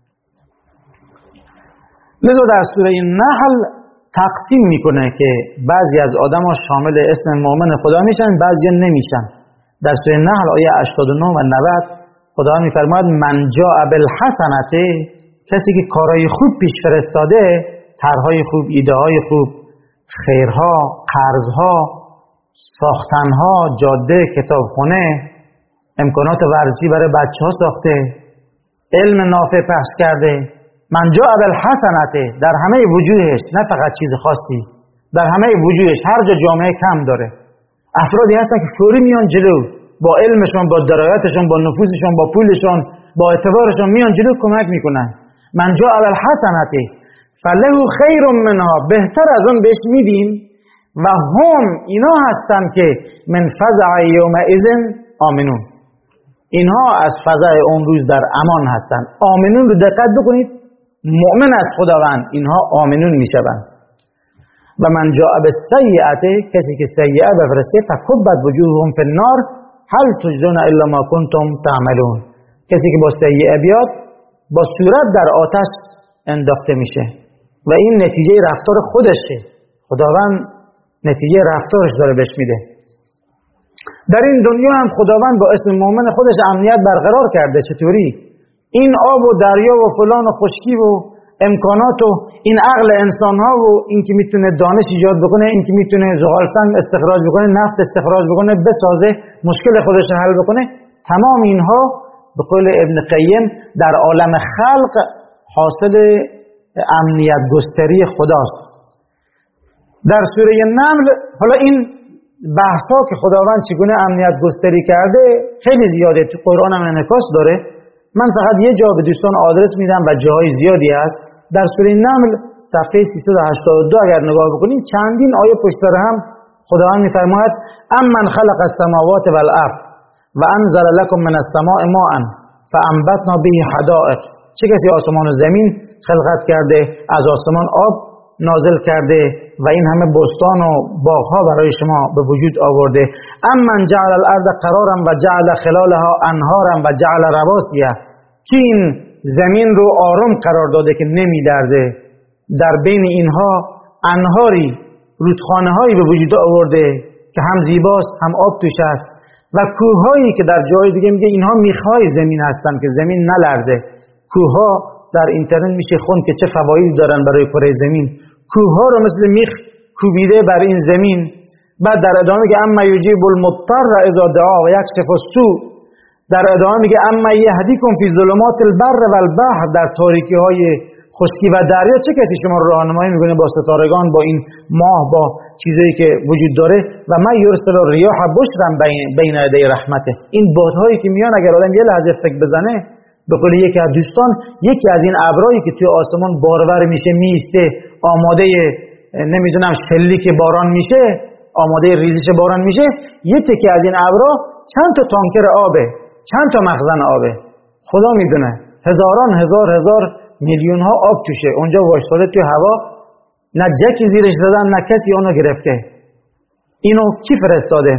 لذا در سوره نحل تقسیم میکنه که بعضی از آدما شامل اسم مؤمن خدا میشن، بعضی نمیشن. در سوره نحل آیه هشتاد و نه و نود خدا میفرماید من جاء بالحسنه، کسی که کارهای خوب پیش فرستاده، طرحهای خوب، ایده های خوب، خیرها، قرضها، ساختنها، جاده، کتابخونه، امکانات ورزشی برای بچه ها ساخته، علم نافع پخش کرده. من جاء بالحسنه، در همه وجوهش، نه فقط چیز خاصی، در همه وجوهش، هر جا جامعه کم داره افرادی هستن که فوری میان جلو، با علمشون، با درایتشون، با نفوذشون، با پولشون، با اعتبارشون میان جلو، کمک میکنن. من جاء بالحسنه فله خیر منها، بهتر از اون بهش میدیم. و هم اینا هستن که من فزع یومئذ آمنون، اینها از فضای اون روز در امان هستند. آمنون رو دقت بکنید، مؤمن از خداوند اینها آمنون میشوند. و من جاء بالسیئة، کسی که سیئه بفرسته، فکبت وجوههم فی النار هل تجزون الا ما کنتم تعملون. کسی که با سیئه بیاد با صورت در آتش انداخته میشه و این نتیجه رفتار خودشه. خداوند نتیجه رفتارش داره بهش میده. در این دنیا هم خداوند با اسم مؤمن خودش امنیت برقرار کرده. چطوری؟ این آب و دریا و فلان و خشکی و امکانات و این عقل انسان ها و این که میتونه دانش ایجاد بکنه، این که میتونه زغال سنگ استخراج بکنه، نفت استخراج بکنه، بسازه، مشکل خودش رو حل بکنه، تمام اینها به قول ابن قیم در عالم خلق حاصل امنیت گستری خداست. در سوره نمل حالا این بحث ها که خداوند چگونه امنیت گستری کرده خیلی زیاده، تو قرآن هم انعکاس داره. من فقط یه جا به دوستان آدرس میدم و جاهای زیادی هست. در سوره نمل صفحه سیصد و هشتاد و دو اگر نگاه بکنید چندین آیه پشت سر هم خداوند میفرماید امن خلق السماوات والارض و انزل لكم من السماء ماء فانبتنا به حدائق. چه کسی آسمان و زمین خلقت کرده، از آسمان آب نازل کرده و این همه بستان و باغها برای شما به وجود آورده. امن جعل الارض قرارا و جعل خلالها انهارا و جعل رواسیه. کی این زمین رو آرام قرار داده که نمی لرزه، در بین اینها انهاری، رودخانه هایی به وجود آورده که هم زیباست هم آب توش است و کوههایی که در جای دیگه میگه اینها میخهای زمین هستن که زمین نلرزه. کوهها در اینترنت میشه خوند که چه فوایدی دارن برای کره زمین. کوهها رو مثل میخ کوبیده بر این زمین. بعد در ادامه میگه اما یجیب المضطر اذا دعا و یکشف السوء. در ادامه میگه اما یهدیکم فی ظلمات البر و البحر. در تاریکی های خشکی و دریا چه کسی شما رو راهنمایی میکنه با ستارگان، با این ماه، با چیزایی که وجود داره. و ما یرسل الریاح بشرا بین یدی رحمته. این بادهایی که میان اگر آدم یه لحظه فکر بزنه، به قول یکی از دوستان، یکی از این ابرایی که توی آسمان بارور میشه میسته آماده نمیدونم شلیک باران میشه، آماده ریزش باران میشه، یه تکه از این ابرا چند تا تانکر آبه، چند تا مخزن آبه. خدا میدونه هزاران هزار هزار میلیون ها آب توشه اونجا وایساده توی هوا، نه جکی زیرش زدن نه کسی اونو گرفته. اینو کی فرستاده؟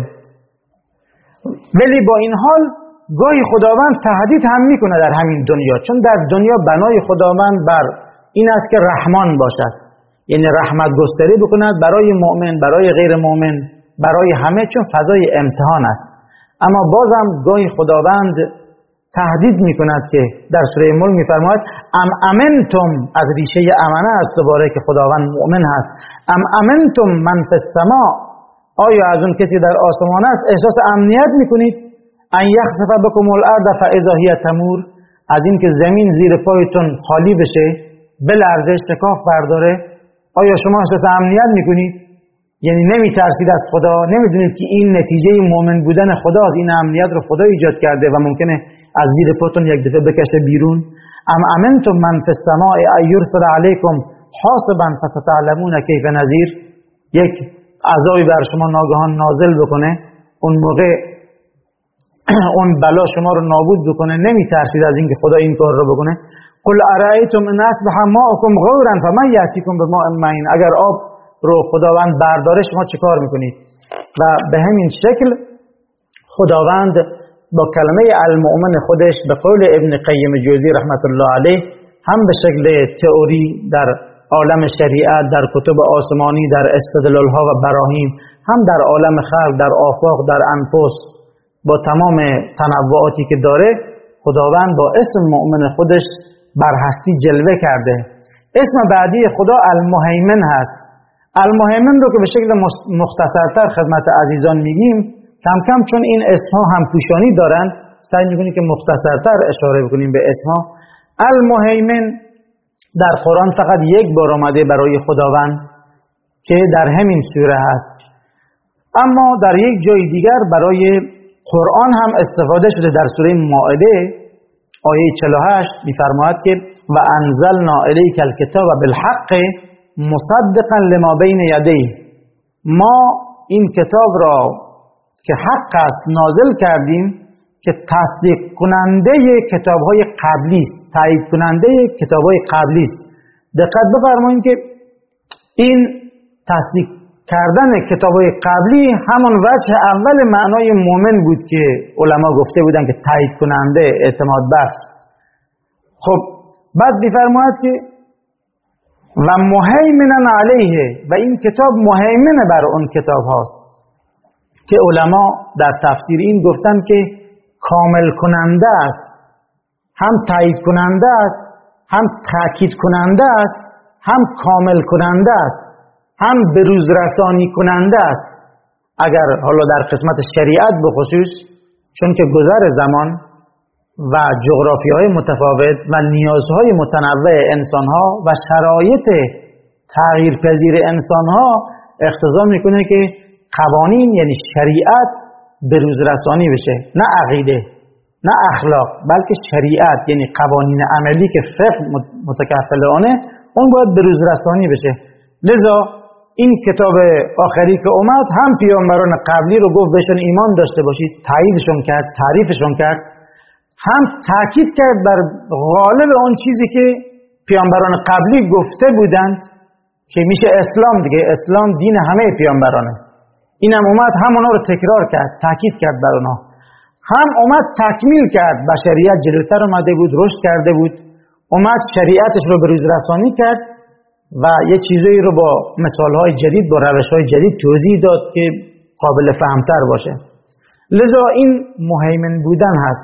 ولی با این حال گاهی خداوند تهدید هم میکنه در همین دنیا، چون در دنیا بنای خداوند بر این است که رحمان باشد، یعنی رحمت گستری بکند برای مؤمن، برای غیر مؤمن، برای همه، چون فضای امتحان است. اما بازم گاهی خداوند تهدید میکند که در سوره ملک میفرماید ام امنتم، از ریشه امنه است دوباره که خداوند مؤمن هست. ام امنتم من فی السماء، آیا از اون کسی در آسمان است احساس امنیت میکنید؟ ان یخسف بکم الارض فاذا هی تمور، از این که زمین زیر پایتون خالی بشه، بلرزه، شکاف برداره، آیا شما احساس امنیت میکنید؟ یعنی نمی ترسید از خدا؟ نمیدونید که این نتیجه مؤمن بودن خداست؟ این امنیت رو خدا ایجاد کرده و ممکنه از زیر پاتون یک دفعه بکشه بیرون. ام امنتم من فی السماء ان یرسل علیکم حاصبا فستعلمون کیف نذیر، یک عذابی بر شما ناگهان نازل بکنه، اون موقع اون بلا شما رو نابود بکنه، نمی ترسید از اینکه خدا این کار رو بکنه؟ قل ارایتم ان اصبح ماؤکم غورا فمن یاتیکم بماء معین، اگر آب رو خداوند برداره شما چه کار میکنید؟ و به همین شکل خداوند با کلمه المؤمن خودش به قول ابن قیم جوزی رحمت الله علیه هم به شکل تئوری در عالم شریعت، در کتب آسمانی، در استدلال ها و براهین، هم در عالم خلق، در آفاق، در انفس، با تمام تنوعاتی که داره، خداوند با اسم مؤمن خودش بر هستی جلوه کرده. اسم بعدی خدا المهیمن هست. المهیمن رو که به شکل مختصرتر خدمت عزیزان میگیم، کم کم چون این اسمها هم پوشانی دارن سعی میکنیم که مختصرتر اشاره بکنیم به اسمها. المهیمن در قرآن فقط یک بار آمده برای خداوند که در همین سوره هست، اما در یک جای دیگر برای قرآن هم استفاده شده. در سوره مائده آیه چهل و هشت میفرماید که و انزلنا الیک الکتاب بالحق مصدقا لما بین یدیه، ما این کتاب را که حق است نازل کردیم که تصدیق کننده کتاب های قبلی است، تایید کننده کتاب های قبلی است. دقت بفرمایید که این تصدیق کردن کتاب های قبلی همون وجه اول معنای مؤمن بود که علما گفته بودن که تایید کننده، اعتماد بخش. خب بعد میفرماید که و مهیمنا علیه، و این کتاب مهیمن بر اون کتاب هاست که علما در تفسیر این گفتن که کامل کننده است، هم تایید کننده است، هم تاکید کننده است، هم کامل کننده است، هم بروز رسانی کننده است. اگر حالا در قسمت شریعت بخصوص، چون که گذر زمان و جغرافی های متفاوت و نیازهای متنوع انسان ها و شرایط تغییر پذیر انسان ها اقتضا میکنه که قوانین یعنی شریعت بروز رسانی بشه، نه عقیده، نه اخلاق، بلکه شریعت یعنی قوانین عملی که فقه متکفل آنه، اون باید بروز رسانی بشه. لذا این کتاب آخری که اومد هم پیامبران قبلی رو گفت بهشون ایمان داشته باشید، تاییدشون کرد، تعریفشون کرد، هم تاکید کرد بر غالب اون چیزی که پیامبران قبلی گفته بودند که میشه اسلام دیگه، اسلام دین همه پیامبرانه. اینم اومد همونا رو تکرار کرد، تاکید کرد بر اونها. هم اومد تکمیل کرد، بشریت جلوتر اومده بود، رشد کرده بود، اومد شریعتش رو به روز رسانی کرد و یه چیزایی رو با مثالهای جدید، با روشهای جدید توضیح داد که قابل فهمتر باشه. لذا این مهیمن بودن هست.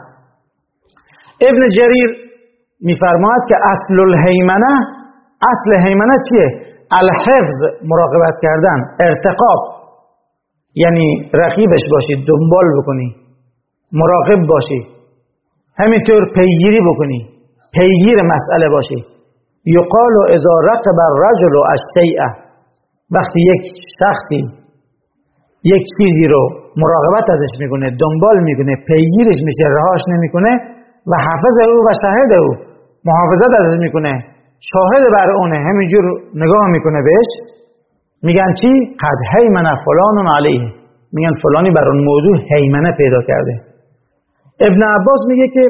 ابن جریر میفرماید که اصل الهیمنه، اصل هیمنه چیه؟ الحفظ، مراقبت کردن، ارتقاب، یعنی رقیبش باشی، دنبال بکنی، مراقب باشی، همینطور پیگیری بکنی، پیگیر مسئله باشی. یقال اذا رقب الرجل الشیء، وقتی یک شخصی یک چیزی رو مراقبت ازش میکنه، دنبال میکنه، پیگیرش میشه، رهاش نمیکنه و حافظ او و شاهد او، محافظت ازش میکنه، شاهد بر اونه، همینجور نگاه میکنه بهش، میگن چی؟ قد هیمن فلان علیه، میگن فلانی بر اون موضوع هیمنه پیدا کرده. ابن عباس میگه که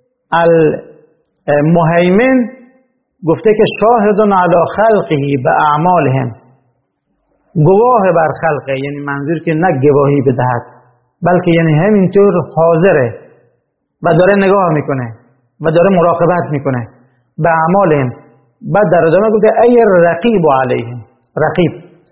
المهیمن گفته که شاهدون علی خلقه به اعمالهم، گواه بر خلقه، یعنی منظور که نه گواهی بدهد بلکه یعنی همینطور حاضره و داره نگاه میکنه و داره مراقبت میکنه به اعمالهم. بعد در ادامه گفته ای رقیب علیهم، رقیب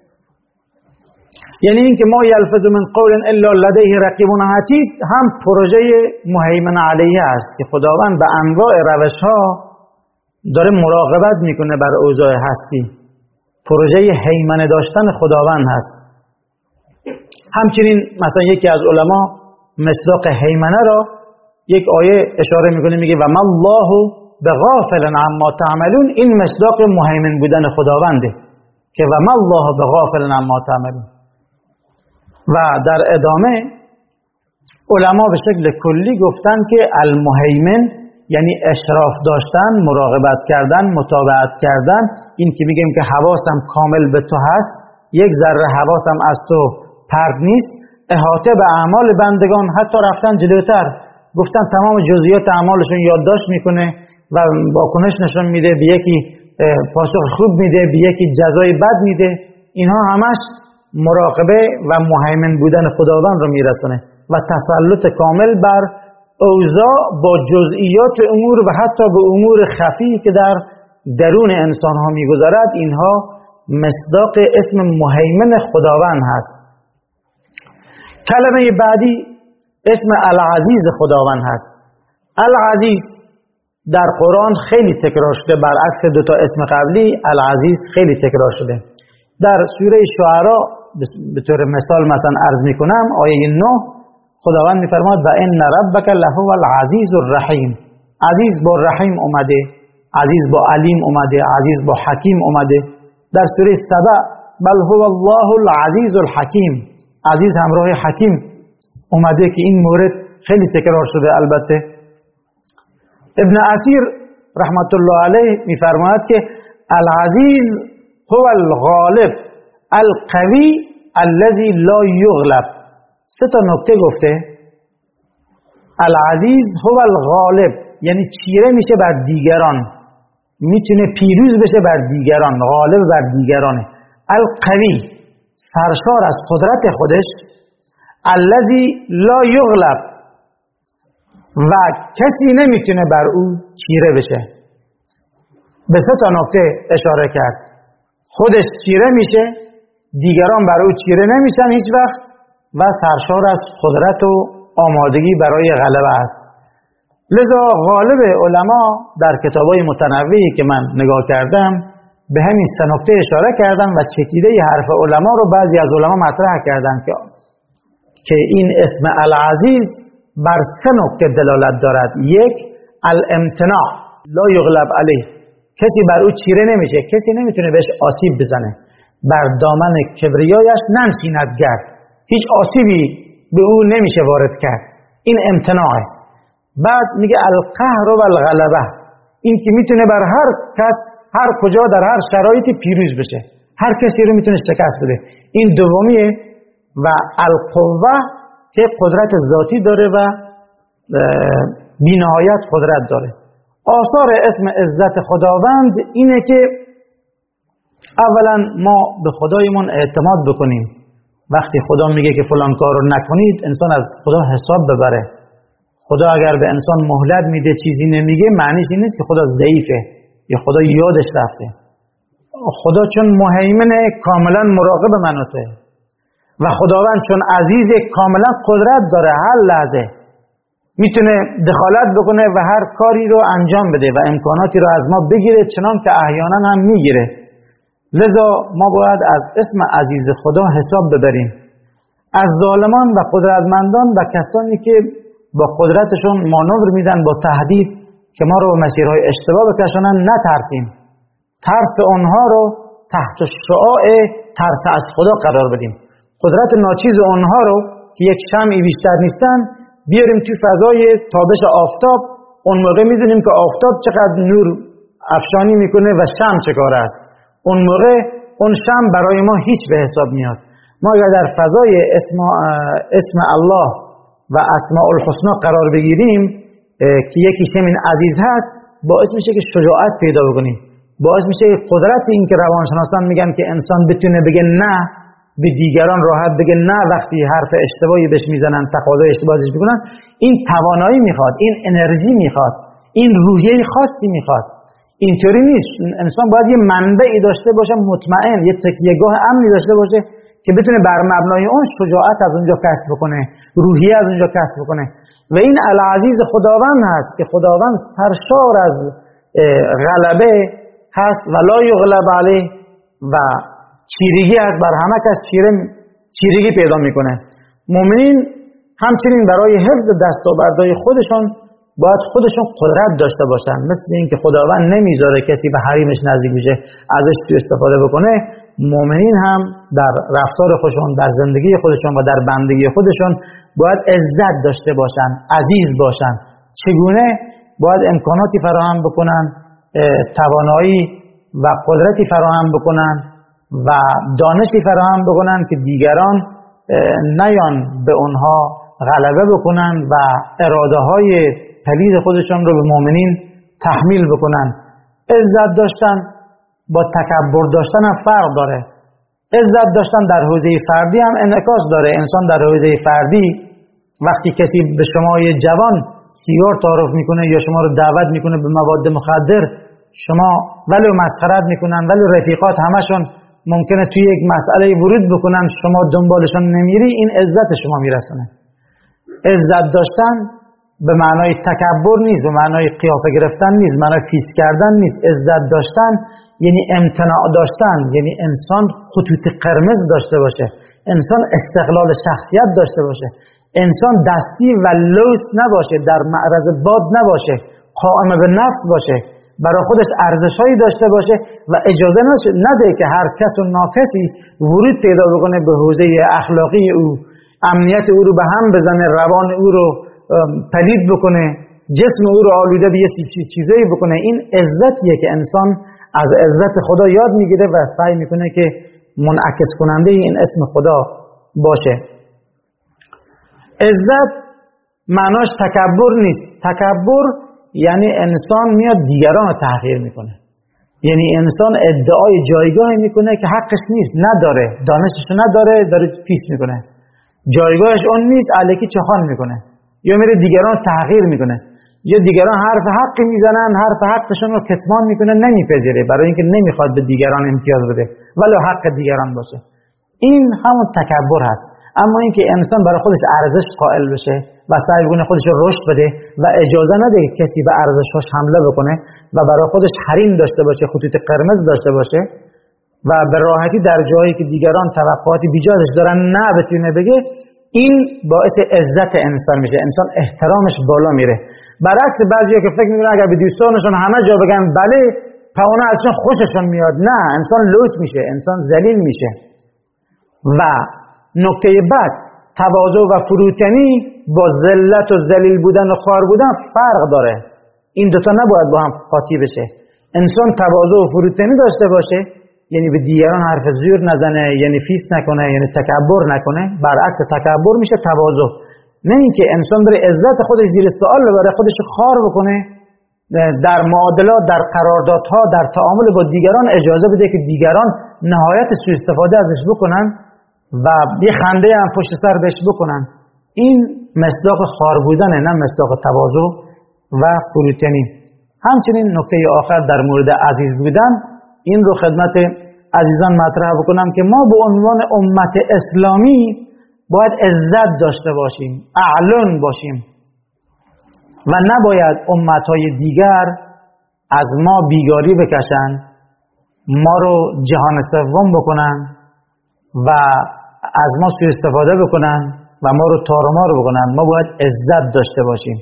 یعنی این که ما یلفظ من قول الا لدیه رقیب عتید، هم پروژه مهیمن علیه است که خداوند به انواع روش ها داره مراقبت میکنه بر اوضاع هستی. پروژه هیمنه داشتن خداوند هست. همچنین مثلا یکی از علما مصداق هیمنه را یک آیه اشاره میکنه، میگه و ما الله بغافل عما تعملون، این مصداق مهیمن بودن خداونده که و ما الله بغافل عما تعملون. و در ادامه علما به شکل کلی گفتن که المهیمن یعنی اشراف داشتن، مراقبت کردن، متابعت کردن. این که میگیم که حواسم کامل به تو هست، یک ذره حواسم از تو پرت نیست، احاطه به اعمال بندگان، حتی رفتن جلوتر، گفتن تمام جزئیات اعمالشون یادداشت میکنه و واکنش نشون میده، به یکی پاسخ خوب میده، به یکی جزای بد میده. اینها همش مراقبه و مهیمن بودن خداوند رو میرسونه و تسلط کامل بر اوضاع با جزئیات امور و حتی به امور خفی که در درون انسان ها میگذرد. اینها مصداق اسم مهیمن خداوند هست. کلمه بعدی اسم العزیز خداوند هست. العزیز در قرآن خیلی تکرار شده، برعکس دو تا اسم قبلی العزیز خیلی تکرار شده. در سوره شعرا به طور مثال مثلا عرض میکنم، آیه نه خداوند میفرماد و ان ربک لهو العزیز الرحیم. عزیز با رحیم اومده، عزیز با علیم اومده، عزیز با حکیم اومده. در سوره سبع بل هو الله العزیز الحکیم، عزیز همراه حکیم اومده که این مورد خیلی تکرار شده. البته ابن اسیر رحمت الله علیه میفرماید که العزیز هو الغالب القوی الذي لا یغلب. سه تا نکته گفته. العزیز هو الغالب، یعنی چیره میشه بر دیگران، میتونه پیروز بشه بر دیگران، غالب بر دیگرانه. القوی، سرشار از قدرت خودش. الذی لا یغلب، و کسی نمیتونه بر او چیره بشه. به سه تا نکته اشاره کرد. خودش چیره میشه، دیگران بر او چیره نمیشن هیچ وقت، و سرشار از قدرت و آمادگی برای غلبه است. لذا غالب علما در کتابای متنوعی که من نگاه کردم به همین سه نکته اشاره کردن و چکیده حرف علما رو بعضی از علما مطرح کردن که که این اسم العزیز بر سه نکته دلالت دارد. یک، الامتناع، لا یغلب علیه، کسی بر او چیره نمیشه، کسی نمیتونه بهش آسیب بزنه، بر دامن کبریایش ننشیند گرد، هیچ آسیبی به او نمیشه وارد کرد. این امتناعه. بعد میگه القهر و الغلبه، این که میتونه بر هر کس هر کجا در هر شرایطی پیروز بشه، هر کسی رو میتونه شکست بده. این دومیه. و القوه که قدرت ذاتی داره و بی‌نهایت قدرت داره. آثار اسم عزت خداوند اینه که اولا ما به خدایمون اعتماد بکنیم. وقتی خدا میگه که فلان کار رو نکنید، انسان از خدا حساب ببره. خدا اگر به انسان مهلت میده چیزی نمیگه، معنیش این نیست که خدا ضعیفه یا خدا یادش رفته. خدا چون مهیمنه، کاملا مراقب من و توه، و خداوند چون عزیزه، کاملا قدرت داره، هر لحظه میتونه دخالت بکنه و هر کاری رو انجام بده و امکاناتی رو از ما بگیره، چنان که احیانا هم میگیره. لذا ما باید از اسم عزیز خدا حساب ببریم. از ظالمان و قدرتمندان و کسانی که با قدرتشون مانور میدن با تهدید که ما رو به مسیرهای اشتباه بکشونن، نترسیم. ترس اونها رو تحت شعاع ترس از خدا قرار بدیم. قدرت ناچیز اونها رو که یک شمعی بیشتر نیستن بیاریم توی فضای تابش آفتاب. اون موقع میدونیم که آفتاب چقدر نور افشانی میکنه و شمع چه کار است. اون موقع اون شمع برای ما هیچ به حساب میاد. ما اگر در فضای اسم, اسم الله و اسماء الحسنا قرار بگیریم که یکیش همین عزیز هست، باعث میشه که شجاعت پیدا بکنیم، باعث میشه که قدرت این که روانشناسان میگن که انسان بتونه بگه نه به دیگران، راحت بگه نه وقتی حرف اشتباهی بهش میزنن، تقاضای اشتباهی میکنن، این توانایی میخواد، این انرژی میخواد، این روحیه خاصی میخواد. اینطوری نیست. انسان باید یه منبعی داشته باشه مطمئن، یه تکیهگاه امنی داشته باشه که بتونه بر مبنای اون شجاعت از اونجا کسب بکنه، روحیه از اونجا کسب بکنه. و این العزیز خداوند هست که خداوند سرشار از غلبه هست و لا یغلب علیه، و چیرگی از بر همه کس چیره چیرگی پیدا میکنه. مؤمنین همچنین برای حفظ دستاوردهای خودشون باید خودشون قدرت داشته باشن. مثل این که خداوند نمیذاره کسی به حریمش نزدیک بشه، ازش تو استفاده بکنه. مؤمنین هم در رفتار خودشون، در زندگی خودشون و در بندگی خودشون باید عزت داشته باشن، عزیز باشن. چگونه؟ باید امکاناتی فراهم بکنن، توانایی و قدرتی فراهم بکنن و دانشی فراهم بکنن که دیگران نیان به اونها غلبه بکنن و اراده های پلید خودشون رو به مؤمنین تحمیل بکنن. عزت داشتن با تکبر داشتن هم فرق داره. عزت داشتن در حوزه فردی هم انعکاس داره. انسان در حوزه فردی وقتی کسی به شما یه جوان سیگار تعارف میکنه یا شما رو دعوت میکنه به مواد مخدر، شما ولی مسخرت میکنن، ولی رفیقات همشون ممکنه توی یک مسئله ورود بکنن، شما دنبالشون نمیری، این عزت شما میرسونه. عزت داشتن به معنای تکبر نیست، به معنای قیافه گرفتن نیست، به معنای فیس کردن نیست. عزت داشتن یعنی امتناع داشتن، یعنی انسان خطوط قرمز داشته باشه، انسان استقلال شخصیت داشته باشه، انسان دستی و لوس نباشه، در معرض باد نباشه، قائم به نفس باشه، برای خودش ارزش‌هایی داشته باشه و اجازه نده که هر کس و ناکسی ورود پیدا بکنه به حوزه اخلاقی او، امنیت او رو به هم بزنه، روان او رو پلید بکنه، جسم او رو آلوده به یه چیزایی بکنه. این عزتیه که انسان از عزت خدا یاد میگیره و سعی میکنه که منعکس کننده این اسم خدا باشه. عزت معناش تکبر نیست. تکبر یعنی انسان میاد دیگران رو تحقیر میکنه، یعنی انسان ادعای جایگاهی میکنه که حقش نیست، نداره، دانشش نداره، داره فیس میکنه، جایگاهش اون نیست، الکی چخان میکنه، یا میره دیگران تحقیر میکنه، یا دیگران حرف حقی میزنن، حرف حقشون رو کتمان میکنه، نمیپذیره برای اینکه نمیخواد به دیگران امتیاز بده ولو حق دیگران باشه. این همون تکبر هست. اما اینکه انسان برای خودش ارزش قائل بشه و سعی کنه خودش رو رشد بده و اجازه نده کسی به ارزشش حمله بکنه و برای خودش حریم داشته باشه، خطوط قرمز داشته باشه و به راحتی در جایی که دیگران توقعاتی بیجادش دارن نه بتونه بگه، این باعث عزت انسان میشه، انسان احترامش بالا میره. برعکس بعضیا که فکر میکنن اگر به دوستانشون همه جا بگن بله پاونه ازشون خوششون میاد، نه، انسان لوس میشه، انسان ذلیل میشه. و نکته بعد، تواضع و فروتنی با ذلت و ذلیل بودن و خوار بودن فرق داره. این دوتا نباید با هم قاطی بشه. انسان تواضع و فروتنی داشته باشه، یعنی به دیگران حرف زور نزنه، یعنی فیس نکنه، یعنی تکبر نکنه. برعکس تکبر میشه تواضع. نه اینکه انسان بره عزت خودش زیر سوال ببره، خودش خوار بکنه، در معادلات، در قراردادها، در تعامل با دیگران اجازه بده که دیگران نهایت سوء استفاده ازش بکنن و یه خنده هم پشت سر بهش بکنن. این مصداق خوار بودنه، نه مصداق تواضع و فروتنی. همچنین نکته آخر در مورد عزیز بودن، این رو خدمت عزیزان مطرح بکنم که ما به عنوان امت اسلامی باید عزت داشته باشیم، اعلن باشیم و نباید امتهای دیگر از ما بیگاری بکشن، ما رو جهان سوم بکنن و از ما سوء استفاده بکنن و ما رو تارمار بکنن. ما باید عزت داشته باشیم.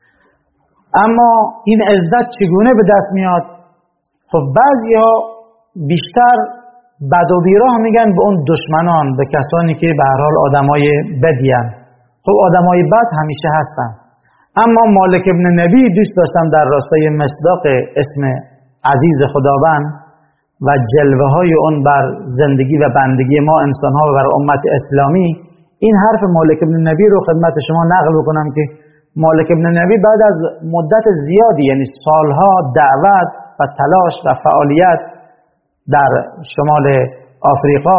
اما این عزت چگونه به دست میاد؟ خب بعضیا بیشتر بد و بیراه میگن به اون دشمنان، به کسانی که به هر حال آدمای بدی ان. خب آدمای بد همیشه هستن. اما مالک ابن نبی دوست داشتم در راستای مصداق اسم عزیز خداوند و جلوه های اون بر زندگی و بندگی ما انسان ها و بر امت اسلامی، این حرف مالک ابن نبی رو خدمت شما نقل بکنم که مالک ابن نبی بعد از مدت زیادی، یعنی سالها دعوت و تلاش و فعالیت در شمال آفریقا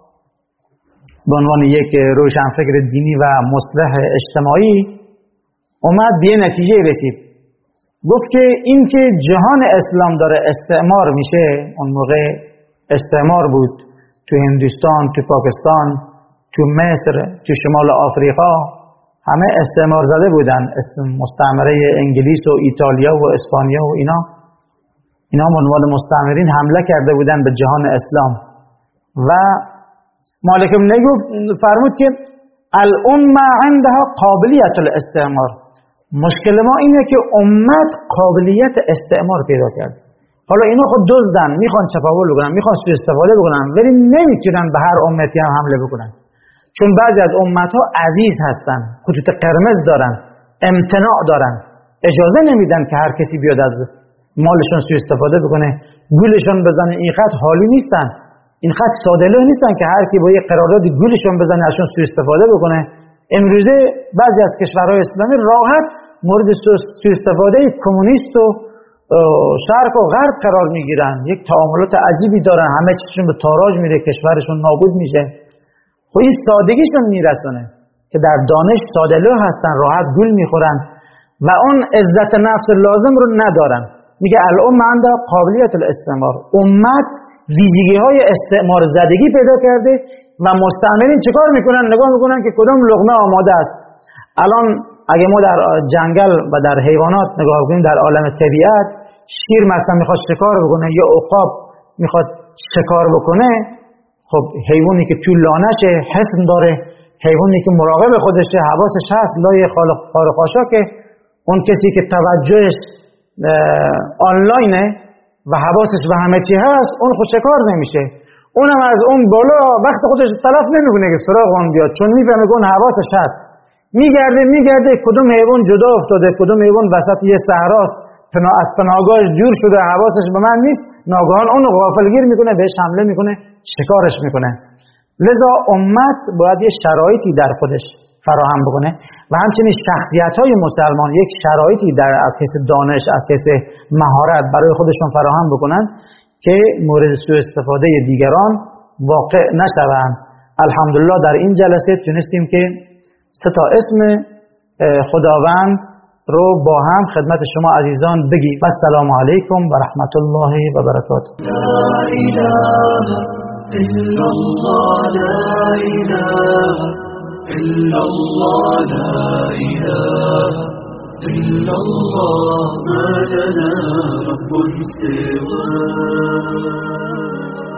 به عنوان یک روشنفکر دینی و مصلح اجتماعی اومد به نتیجه رسید. گفت که این که جهان اسلام داره استعمار میشه، اون موقع استعمار بود تو هندوستان، تو پاکستان، تو مصر، تو شمال آفریقا، همه استعمار زده بودن، مستعمره انگلیس و ایتالیا و اسپانیا و اینا اینا عنوان مستعمرین حمله کرده بودن به جهان اسلام. و مالک ابن نبی فرمود که الامه عندها قابلیت الاستعمار، مشکل ما اینه که امت قابلیت استعمار پیدا کرد. حالا اینا خود دزدن، میخوان چپاول بکنن، میخوان سوء استفاده بکنن، ولی نمیتونن به هر امتی هم حمله بکنن، چون بعضی از امت ها عزیز هستن، خطوط قرمز دارن، امتناع دارن، اجازه نمیدن که هر کسی بیاد از مالشون سوء استفاده بکنه، گولشون بزنه. این خط حالی نیستن، این خط ساده‌لوح نیستن که هر کی با یه قرارداد گولشون بزنه ازشون سوء استفاده بکنه. امروزه بعضی از کشورهای اسلامی راحت مورد سوء استفاده کمونیست و شرق و غرب قرار میگیرن، یک تعاملات عجیبی دارن، همه چیزشون به تاراج میره، کشورشون نابود میشه. خب این سادگیشون میرسونه که در دانش ساده‌لوح هستن، راحت گول میخورن و اون عزت نفس لازم رو ندارن. میگه الامه عندها قابلیت الاستعمار، امت ویژگی های استعمار زدگی پیدا کرده و مستعمرین چیکار میکنن؟ نگاه میکنن که کدوم لقمه آماده است. الان اگه ما در جنگل و در حیوانات نگاه کنیم، در عالم طبیعت، شیر مثلا میخواد شکار بکنه یا عقاب میخواد شکار بکنه، خب حیوانی که تو لانشه حسن داره، حیوانی که مراقب خودشه، حواسش هست، لای خارق خاشاکه، اون کسی که توجهش آنلاینه و حواسش به همه چی هست، اون خود شکار نمیشه. اونم از اون بالا وقت خودش تلف نمیکنه که سراغ اون بیاد، چون میفهمه که اون حواسش هست. میگرده میگرده کدوم حیوان جدا افتاده، کدوم حیوان وسط یه صحراست، پنا از پناهگاهش دور شده، حواسش به من نیست، ناگهان اون رو غافلگیر میکنه، بهش حمله میکنه، شکارش میکنه. لذا امت باید یه شرایطی در خودش فراهم بکنه. و همچنین شخصیت های مسلمان یک شرایطی در از حیث دانش، از حیث مهارت برای خودشون فراهم بکنن که مورد سوء استفاده دیگران واقع نشوند. الحمدلله در این جلسه تونستیم که سه تا اسم خداوند رو با هم خدمت شما عزیزان بگیم. السلام علیکم و رحمت الله و برکاته. لا اله الا الله، لا اله الا الله، لا اله الا الله، ما لنا رب سواه.